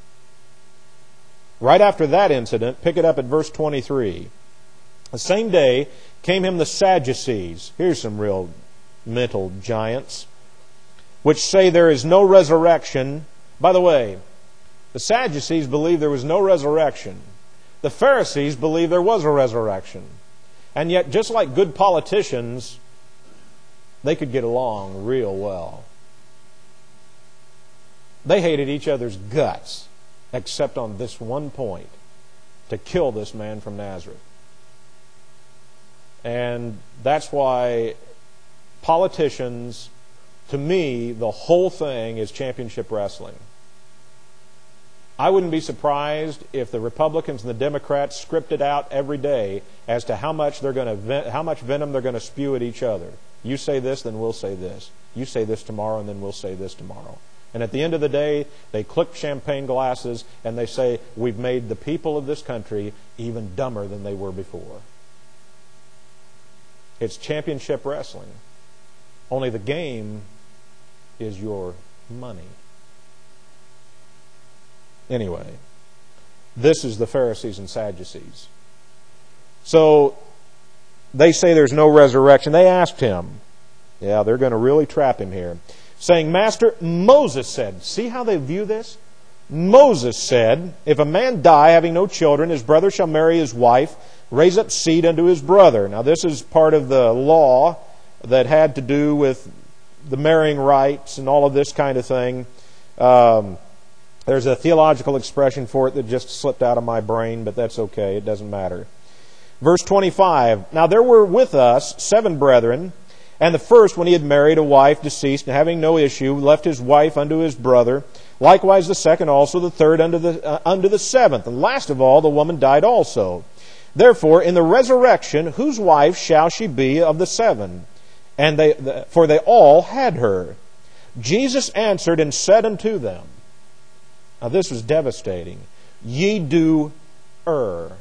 Right after that incident, pick it up at verse 23. The same day came him the Sadducees. Here's some real mental giants, which say there is no resurrection. By the way, the Sadducees believe there was no resurrection. The Pharisees believe there was a resurrection. And yet, just like good politicians, they could get along real well. They hated each other's guts, except on this one point, to kill this man from Nazareth. And that's why politicians, to me, the whole thing is championship wrestling. I wouldn't be surprised if the Republicans and the Democrats scripted out every day as to how much venom they're going to spew at each other. You say this, then we'll say this. You say this tomorrow, and then we'll say this tomorrow. And at the end of the day, they click champagne glasses and they say, we've made the people of this country even dumber than they were before. It's championship wrestling. Only the game is your money. Anyway, this is the Pharisees and Sadducees. So, they say there's no resurrection. They asked him. Yeah, they're going to really trap him here. Saying, Master, Moses said. See how they view this? Moses said, if a man die having no children, his brother shall marry his wife, raise up seed unto his brother. Now this is part of the law that had to do with the marrying rights and all of this kind of thing. There's a theological expression for it that just slipped out of my brain, but that's okay. It doesn't matter. Verse 25, Now there were with us 7 brethren, and the first, when he had married a wife deceased, and having no issue, left his wife unto his brother. Likewise the second also, the third unto the seventh. And last of all, the woman died also. Therefore, in the resurrection, whose wife shall she be of the 7? And for they all had her. Jesus answered and said unto them, now this was devastating, Ye do err.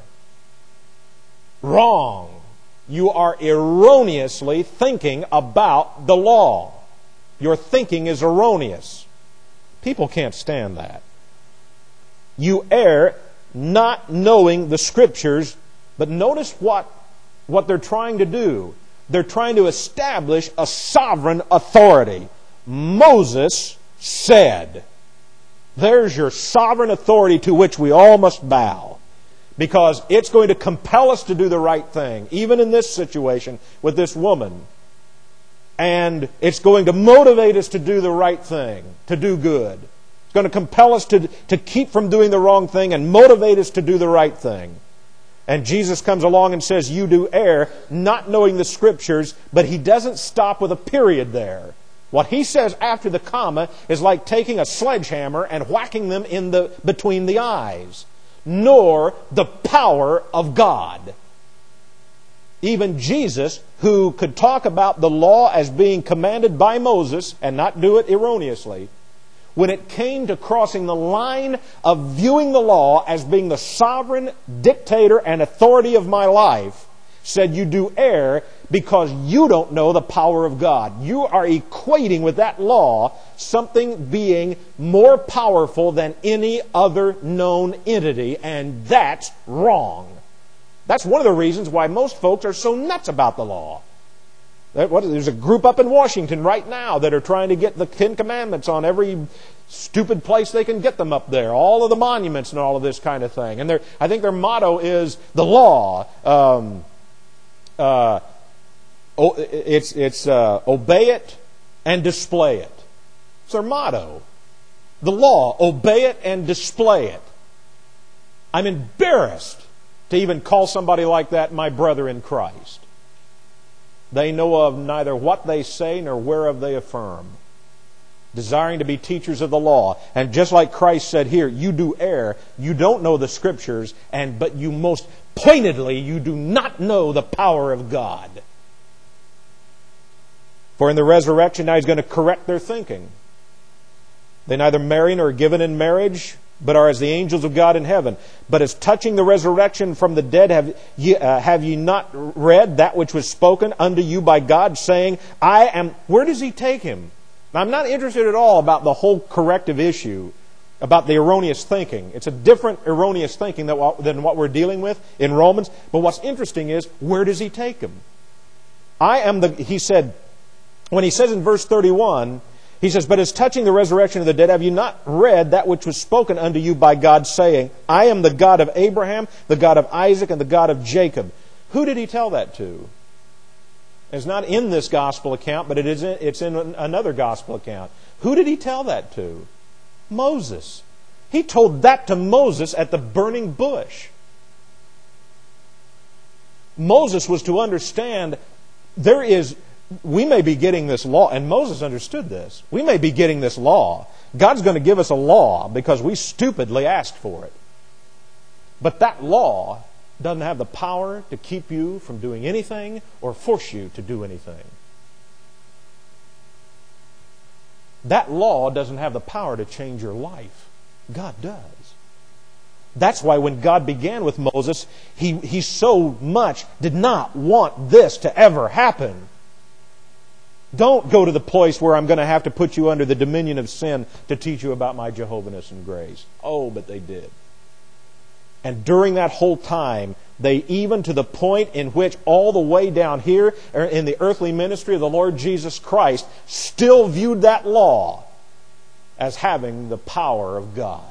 Wrong. You are erroneously thinking about the law. Your thinking is erroneous. People can't stand that. You err not knowing the Scriptures, but notice what they're trying to do. They're trying to establish a sovereign authority. Moses said. There's your sovereign authority to which we all must bow. Because it's going to compel us to do the right thing, even in this situation with this woman. And it's going to motivate us to do the right thing, to do good. It's going to compel us to keep from doing the wrong thing and motivate us to do the right thing. And Jesus comes along and says, you do err, not knowing the Scriptures, but He doesn't stop with a period there. What he says after the comma is like taking a sledgehammer and whacking them between the eyes. Nor the power of God. Even Jesus, who could talk about the law as being commanded by Moses and not do it erroneously, when it came to crossing the line of viewing the law as being the sovereign dictator and authority of my life, said, you do err because you don't know the power of God. You are equating with that law something being more powerful than any other known entity, and that's wrong. That's one of the reasons why most folks are so nuts about the law. There's a group up in Washington right now that are trying to get the Ten Commandments on every stupid place they can get them up there. All of the monuments and all of this kind of thing. And I think their motto is the law. It's obey it and display it. It's their motto. The law, obey it and display it. I'm embarrassed to even call somebody like that my brother in Christ. They know of neither what they say nor whereof they affirm. Desiring to be teachers of the law. And just like Christ said here, you do err. You don't know the Scriptures, but you most pointedly, you do not know the power of God. For in the resurrection, now He's going to correct their thinking. They neither marry nor are given in marriage, but are as the angels of God in heaven. But as touching the resurrection from the dead, have ye not read that which was spoken unto you by God, saying, I am... Where does He take him? Now, I'm not interested at all about the whole corrective issue, about the erroneous thinking. It's a different erroneous thinking than what we're dealing with in Romans. But what's interesting is, where does He take him? He said, when He says in verse 31... He says, but as touching the resurrection of the dead, have you not read that which was spoken unto you by God, saying, I am the God of Abraham, the God of Isaac, and the God of Jacob? Who did He tell that to? It's not in this gospel account, but it's in another gospel account. Who did He tell that to? Moses. He told that to Moses at the burning bush. Moses was to understand we may be getting this law, and Moses understood this. We may be getting this law. God's going to give us a law because we stupidly asked for it. But that law doesn't have the power to keep you from doing anything or force you to do anything. That law doesn't have the power to change your life. God does. That's why when God began with Moses, He so much did not want this to ever happen. Don't go to the place where I'm going to have to put you under the dominion of sin to teach you about my Jehovah's and grace. Oh, but they did. And during that whole time, they even to the point in which all the way down here in the earthly ministry of the Lord Jesus Christ still viewed that law as having the power of God.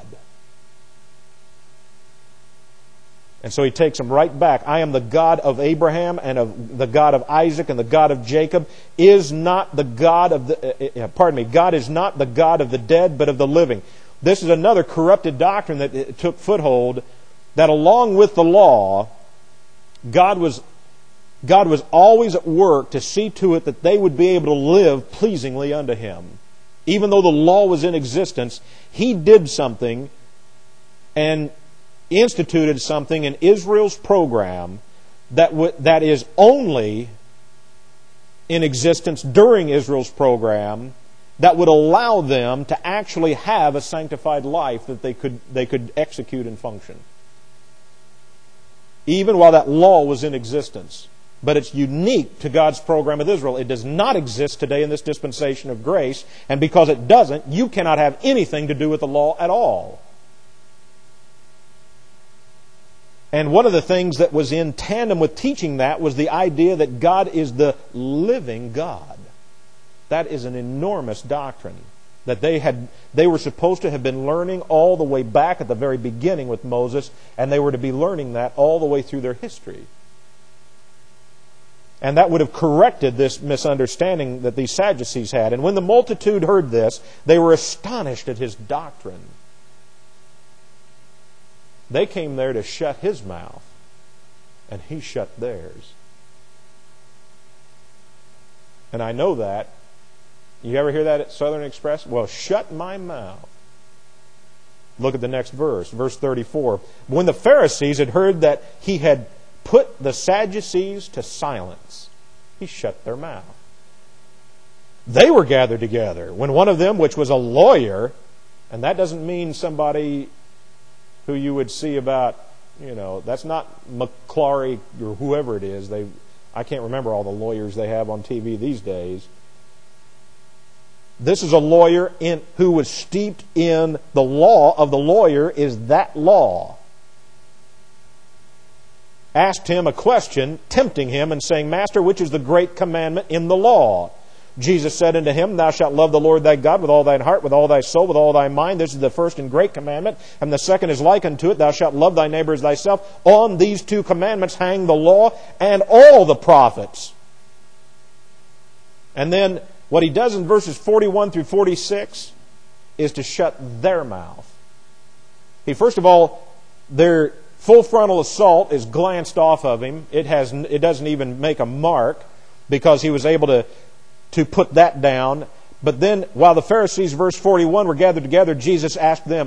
And so He takes them right back. I am the God of Abraham and of the God of Isaac and the God of Jacob. God is not the God of the dead, but of the living. This is another corrupted doctrine that took foothold, that along with the law, God was always at work to see to it that they would be able to live pleasingly unto Him. Even though the law was in existence, He did something and instituted something in Israel's program that is only in existence during Israel's program, that would allow them to actually have a sanctified life that they could execute and function. Even while that law was in existence. But it's unique to God's program with Israel. It does not exist today in this dispensation of grace, and because it doesn't, you cannot have anything to do with the law at all. And one of the things that was in tandem with teaching that was the idea that God is the living God. That is an enormous doctrine that they were supposed to have been learning all the way back at the very beginning with Moses, and they were to be learning that all the way through their history. And that would have corrected this misunderstanding that these Sadducees had. And when the multitude heard this, they were astonished at His doctrine. They came there to shut His mouth, and He shut theirs. And I know that You ever hear that Southern express? Well, shut my mouth. Look at the next verse, verse 34. When the Pharisees had heard that he had put the Sadducees to silence, he shut their mouth. They were gathered together when one of them, which was a lawyer, and that doesn't mean somebody who you would see about, that's not McClary or whoever it is. I can't remember all the lawyers they have on TV these days. This is a lawyer who was steeped in the law of the lawyer is that law. Asked him a question, tempting him and saying, Master, which is the great commandment in the law? Jesus said unto him, Thou shalt love the Lord thy God with all thine heart, with all thy soul, with all thy mind. This is the first and great commandment. And the second is like unto it, Thou shalt love thy neighbor as thyself. On these two commandments hang the law and all the prophets. And then what he does in verses 41 through 46 is to shut their mouth. First of all, their full frontal assault is glanced off of him. It doesn't even make a mark because he was able to put that down. But then, while the Pharisees, verse 41, were gathered together, Jesus asked them,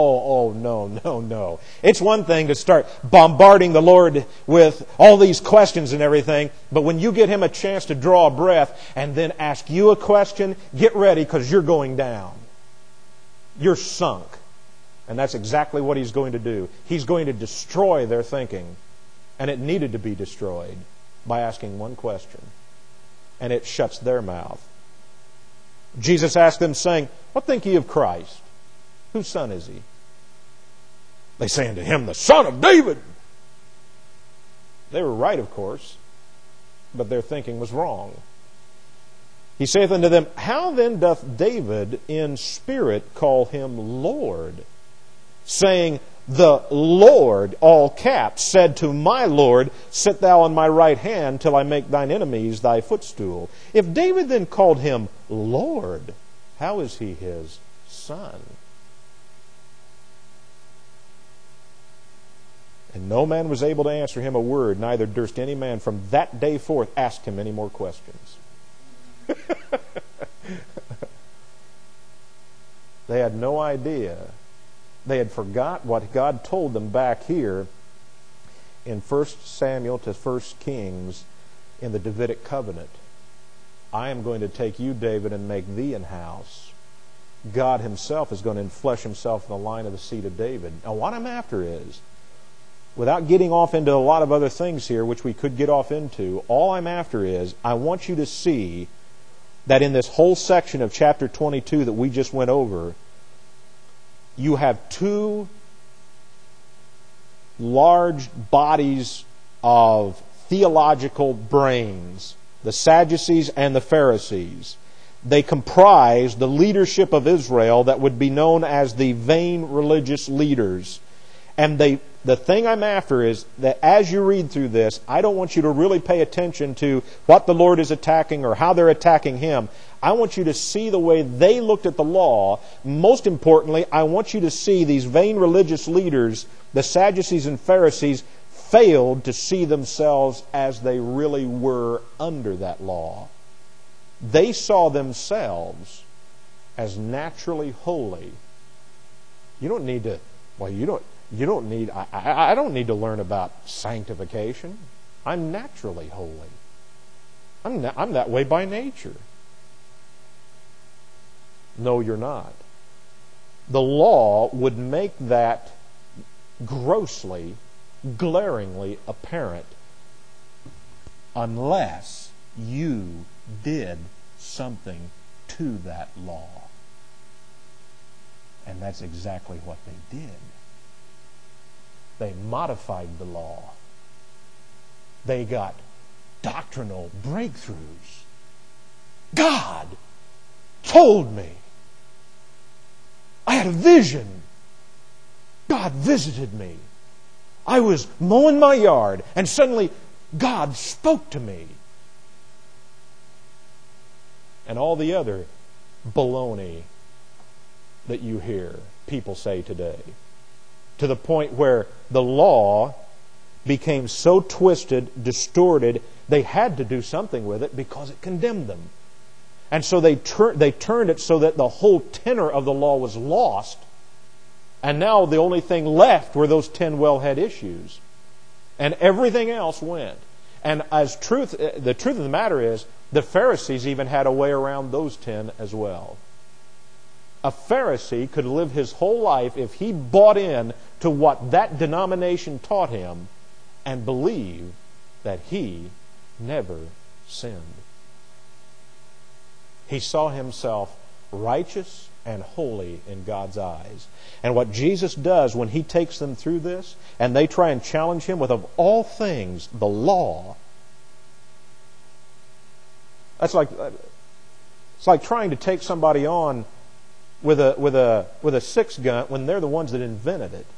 no. It's one thing to start bombarding the Lord with all these questions and everything, but when you get Him a chance to draw a breath and then ask you a question, get ready because you're going down. You're sunk. And that's exactly what He's going to do. He's going to destroy their thinking. And it needed to be destroyed by asking one question. And it shuts their mouth. Jesus asked them, saying, What think ye of Christ? Whose son is He? They say unto Him, The Son of David. They were right, of course, but their thinking was wrong. He saith unto them, How then doth David in spirit call Him Lord? Saying, The Lord, all caps, said to my Lord, Sit thou on my right hand till I make thine enemies thy footstool. If David then called Him Lord, how is He His son? And no man was able to answer him a word, neither durst any man from that day forth ask Him any more questions. They had no idea. They had forgot what God told them back here in 1 Samuel to 1 Kings in the Davidic covenant. I am going to take you, David, and make thee an house. God Himself is going to enflesh Himself in the line of the seed of David. Now what I'm after is, without getting off into a lot of other things here, which we could get off into, all I'm after is, I want you to see that in this whole section of chapter 22 that we just went over, you have two large bodies of theological brains, the Sadducees and the Pharisees. They comprise the leadership of Israel that would be known as the vain religious leaders. And the thing I'm after is that as you read through this, I don't want you to really pay attention to what the Lord is attacking or how they're attacking Him. I want you to see the way they looked at the law. Most importantly, I want you to see these vain religious leaders, the Sadducees and Pharisees, failed to see themselves as they really were under that law. They saw themselves as naturally holy. You don't need to, I don't need to learn about sanctification. I'm naturally holy. I'm that way by nature. No, you're not. The law would make that grossly, glaringly apparent unless you did something to that law. And that's exactly what they did. They modified the law. They got doctrinal breakthroughs. God told me. I had a vision. God visited me. I was mowing my yard, and suddenly God spoke to me. And all the other baloney that you hear people say today. To the point where the law became so twisted, distorted, they had to do something with it because it condemned them. And so they turned it so that the whole tenor of the law was lost. And now the only thing left were those 10 wellhead issues. And everything else went. And the truth of the matter is, the Pharisees even had a way around those 10 as well. A Pharisee could live his whole life if he bought in to what that denomination taught him and believe that he never sinned. He saw himself righteous and holy in God's eyes. And what Jesus does when He takes them through this, and they try and challenge Him with, of all things, the law. It's like trying to take somebody on with a six gun when they're the ones that invented it.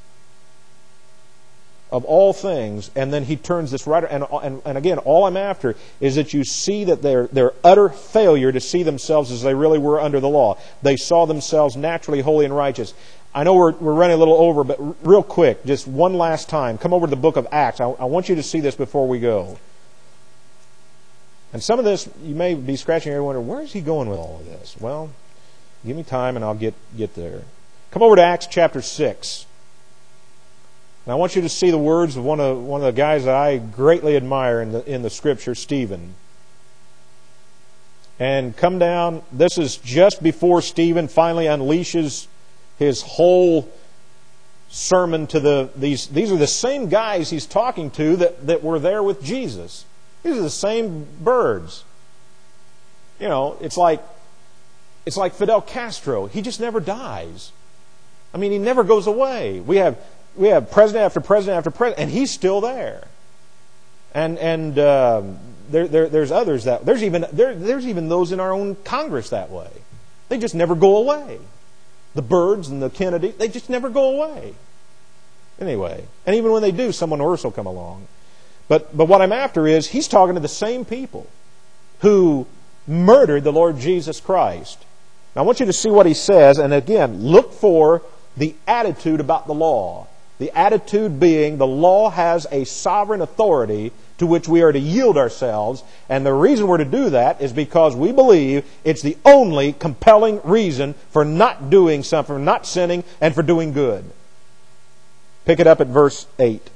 Of all things, and then He turns this right, and again, all I'm after is that you see that their utter failure to see themselves as they really were under the law. They saw themselves naturally holy and righteous. I know we're running a little over, but real quick, just one last time, come over to the book of Acts. I want you to see this before we go. And some of this, you may be scratching your head and wondering, where is he going with all of this? Well, give me time and I'll get there. Come over to Acts chapter 6. And I want you to see the words of one of the guys that I greatly admire in the Scripture, Stephen. And come down. This is just before Stephen finally unleashes his whole sermon to these. These are the same guys he's talking to that were there with Jesus. These are the same birds. You know, it's like Fidel Castro. He just never dies. I mean, he never goes away. We have president after president after president, and he's still there. And there's others that there's even those in our own Congress that way. They just never go away. The Byrds and the Kennedy, they just never go away. Anyway, and even when they do, someone worse will come along. But what I'm after is he's talking to the same people who murdered the Lord Jesus Christ. Now I want you to see what he says, and again, look for the attitude about the law. The attitude being the law has a sovereign authority to which we are to yield ourselves. And the reason we're to do that is because we believe it's the only compelling reason for not doing something, for not sinning, and for doing good. Pick it up at verse 8.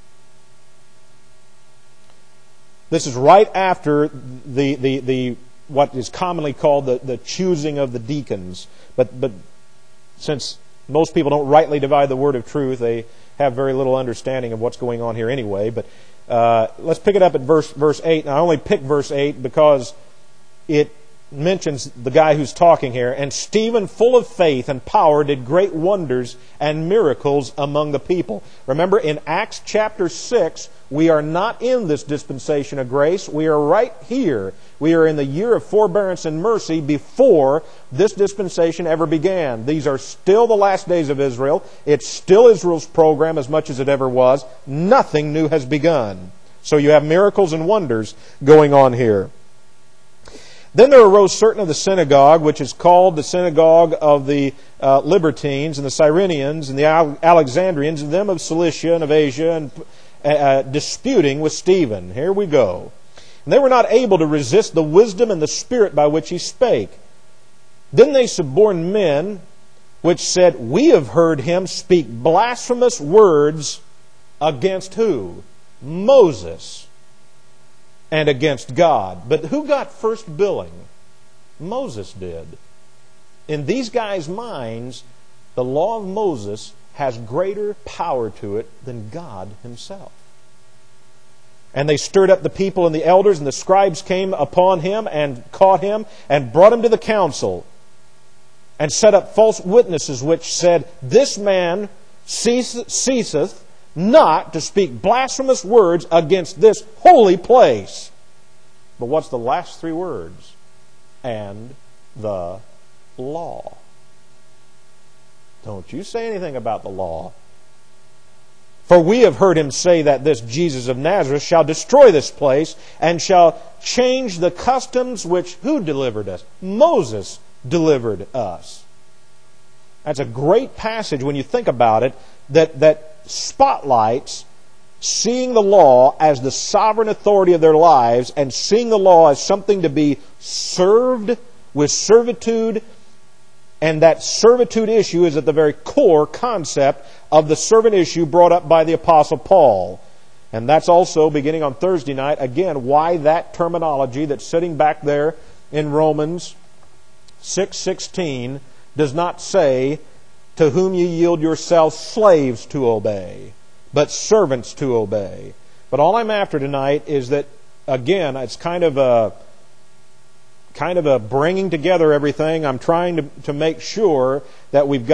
This is right after the what is commonly called the choosing of the deacons. But since most people don't rightly divide the word of truth, they have very little understanding of what's going on here anyway. But let's pick it up at verse 8. And I only pick verse 8 because it mentions the guy who's talking here. And Stephen, full of faith and power, did great wonders and miracles among the people. Remember, in Acts chapter 6, we are not in this dispensation of grace. We are right here. We are in the year of forbearance and mercy before this dispensation ever began. These are still the last days of Israel. It's still Israel's program as much as it ever was. Nothing new has begun. So you have miracles and wonders going on here. Then there arose certain of the synagogue, which is called the synagogue of the Libertines and the Cyrenians and the Alexandrians and them of Cilicia and of Asia, and disputing with Stephen. Here we go. And they were not able to resist the wisdom and the spirit by which he spake. Then they suborned men, which said, We have heard him speak blasphemous words against who? Moses. And against God. But who got first billing? Moses did. In these guys' minds, the law of Moses has greater power to it than God Himself. And they stirred up the people and the elders, and the scribes came upon him and caught him and brought him to the council and set up false witnesses which said, This man ceaseth not to speak blasphemous words against this holy place. But what's the last three words? And the law. Don't you say anything about the law. For we have heard him say that this Jesus of Nazareth shall destroy this place and shall change the customs which who delivered us? Moses delivered us. That's a great passage when you think about it, that spotlights seeing the law as the sovereign authority of their lives and seeing the law as something to be served with servitude. And that servitude issue is at the very core concept of the servant issue brought up by the Apostle Paul. And that's also, beginning on Thursday night, again, why that terminology that's sitting back there in Romans 6:16 does not say, to whom ye yield yourselves slaves to obey, but servants to obey. But all I'm after tonight is that, again, it's kind of a bringing together everything. I'm trying to make sure that we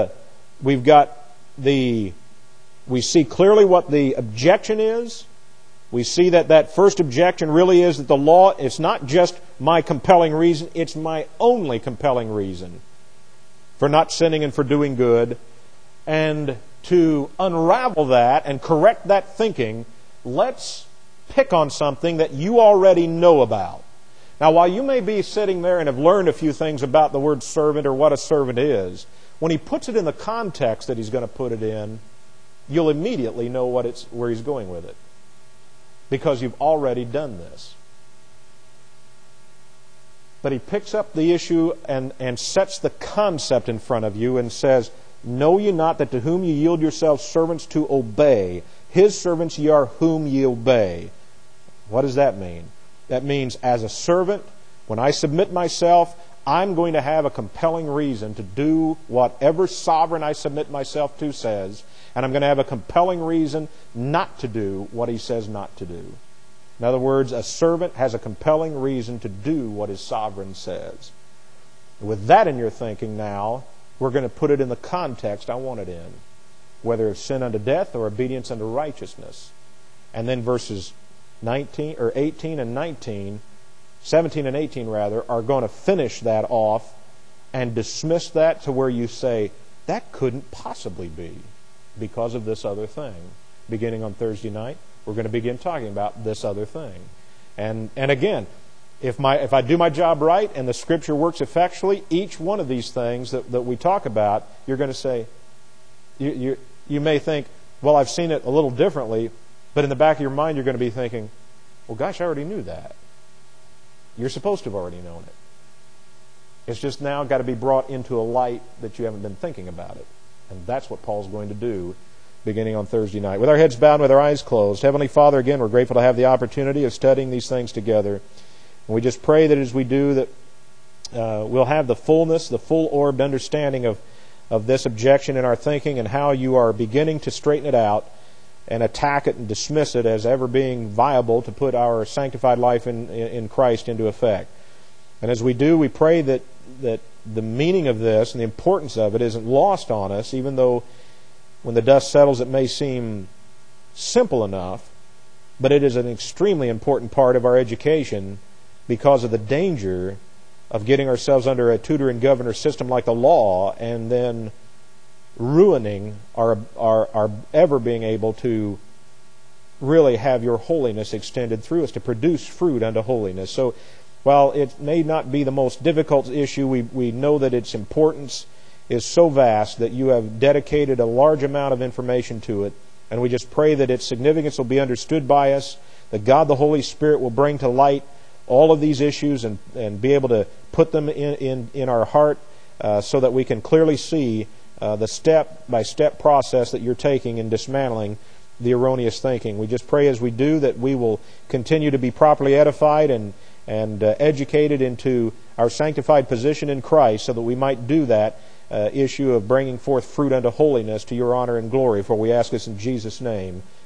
see clearly what the objection is. We see that first objection really is that the law is not just my compelling reason, it's my only compelling reason for not sinning and for doing good. And to unravel that and correct that thinking, let's pick on something that you already know about. Now, while you may be sitting there and have learned a few things about the word servant or what a servant is, when he puts it in the context that he's going to put it in, you'll immediately know where he's going with it, because you've already done this. But he picks up the issue and sets the concept in front of you and says, know ye not that to whom ye yield yourselves servants to obey, his servants ye are whom ye obey. What does that mean? That means as a servant, when I submit myself, I'm going to have a compelling reason to do whatever sovereign I submit myself to says, and I'm going to have a compelling reason not to do what he says not to do. In other words, a servant has a compelling reason to do what his sovereign says. With that in your thinking now, we're going to put it in the context I want it in, whether it's sin unto death or obedience unto righteousness. And then verses 17 and 18 are going to finish that off and dismiss that to where you say, that couldn't possibly be because of this other thing. Beginning on Thursday night, we're going to begin talking about this other thing. And again, if I do my job right and the Scripture works effectually, each one of these things that we talk about, you're going to say, you may think, well, I've seen it a little differently, but in the back of your mind, you're going to be thinking, well, gosh, I already knew that. You're supposed to have already known it. It's just now got to be brought into a light that you haven't been thinking about it. And that's what Paul's going to do beginning on Thursday night. With our heads bowed and with our eyes closed, Heavenly Father, again, we're grateful to have the opportunity of studying these things together. And we just pray that as we do, that we'll have the full-orbed understanding of this objection in our thinking and how you are beginning to straighten it out and attack it and dismiss it as ever being viable to put our sanctified life in Christ into effect. And as we do, we pray that the meaning of this and the importance of it isn't lost on us, even though when the dust settles it may seem simple enough, but it is an extremely important part of our education because of the danger of getting ourselves under a tutor and governor system like the law and then ruining our ever being able to really have your holiness extended through us to produce fruit unto holiness. So while it may not be the most difficult issue, we know that its importance is so vast that you have dedicated a large amount of information to it, and we just pray that its significance will be understood by us, that God the Holy Spirit will bring to light all of these issues and be able to put them in our heart so that we can clearly see the step-by-step process that you're taking in dismantling the erroneous thinking. We just pray as we do that we will continue to be properly edified and educated into our sanctified position in Christ so that we might do that issue of bringing forth fruit unto holiness to your honor and glory. For we ask this in Jesus' name.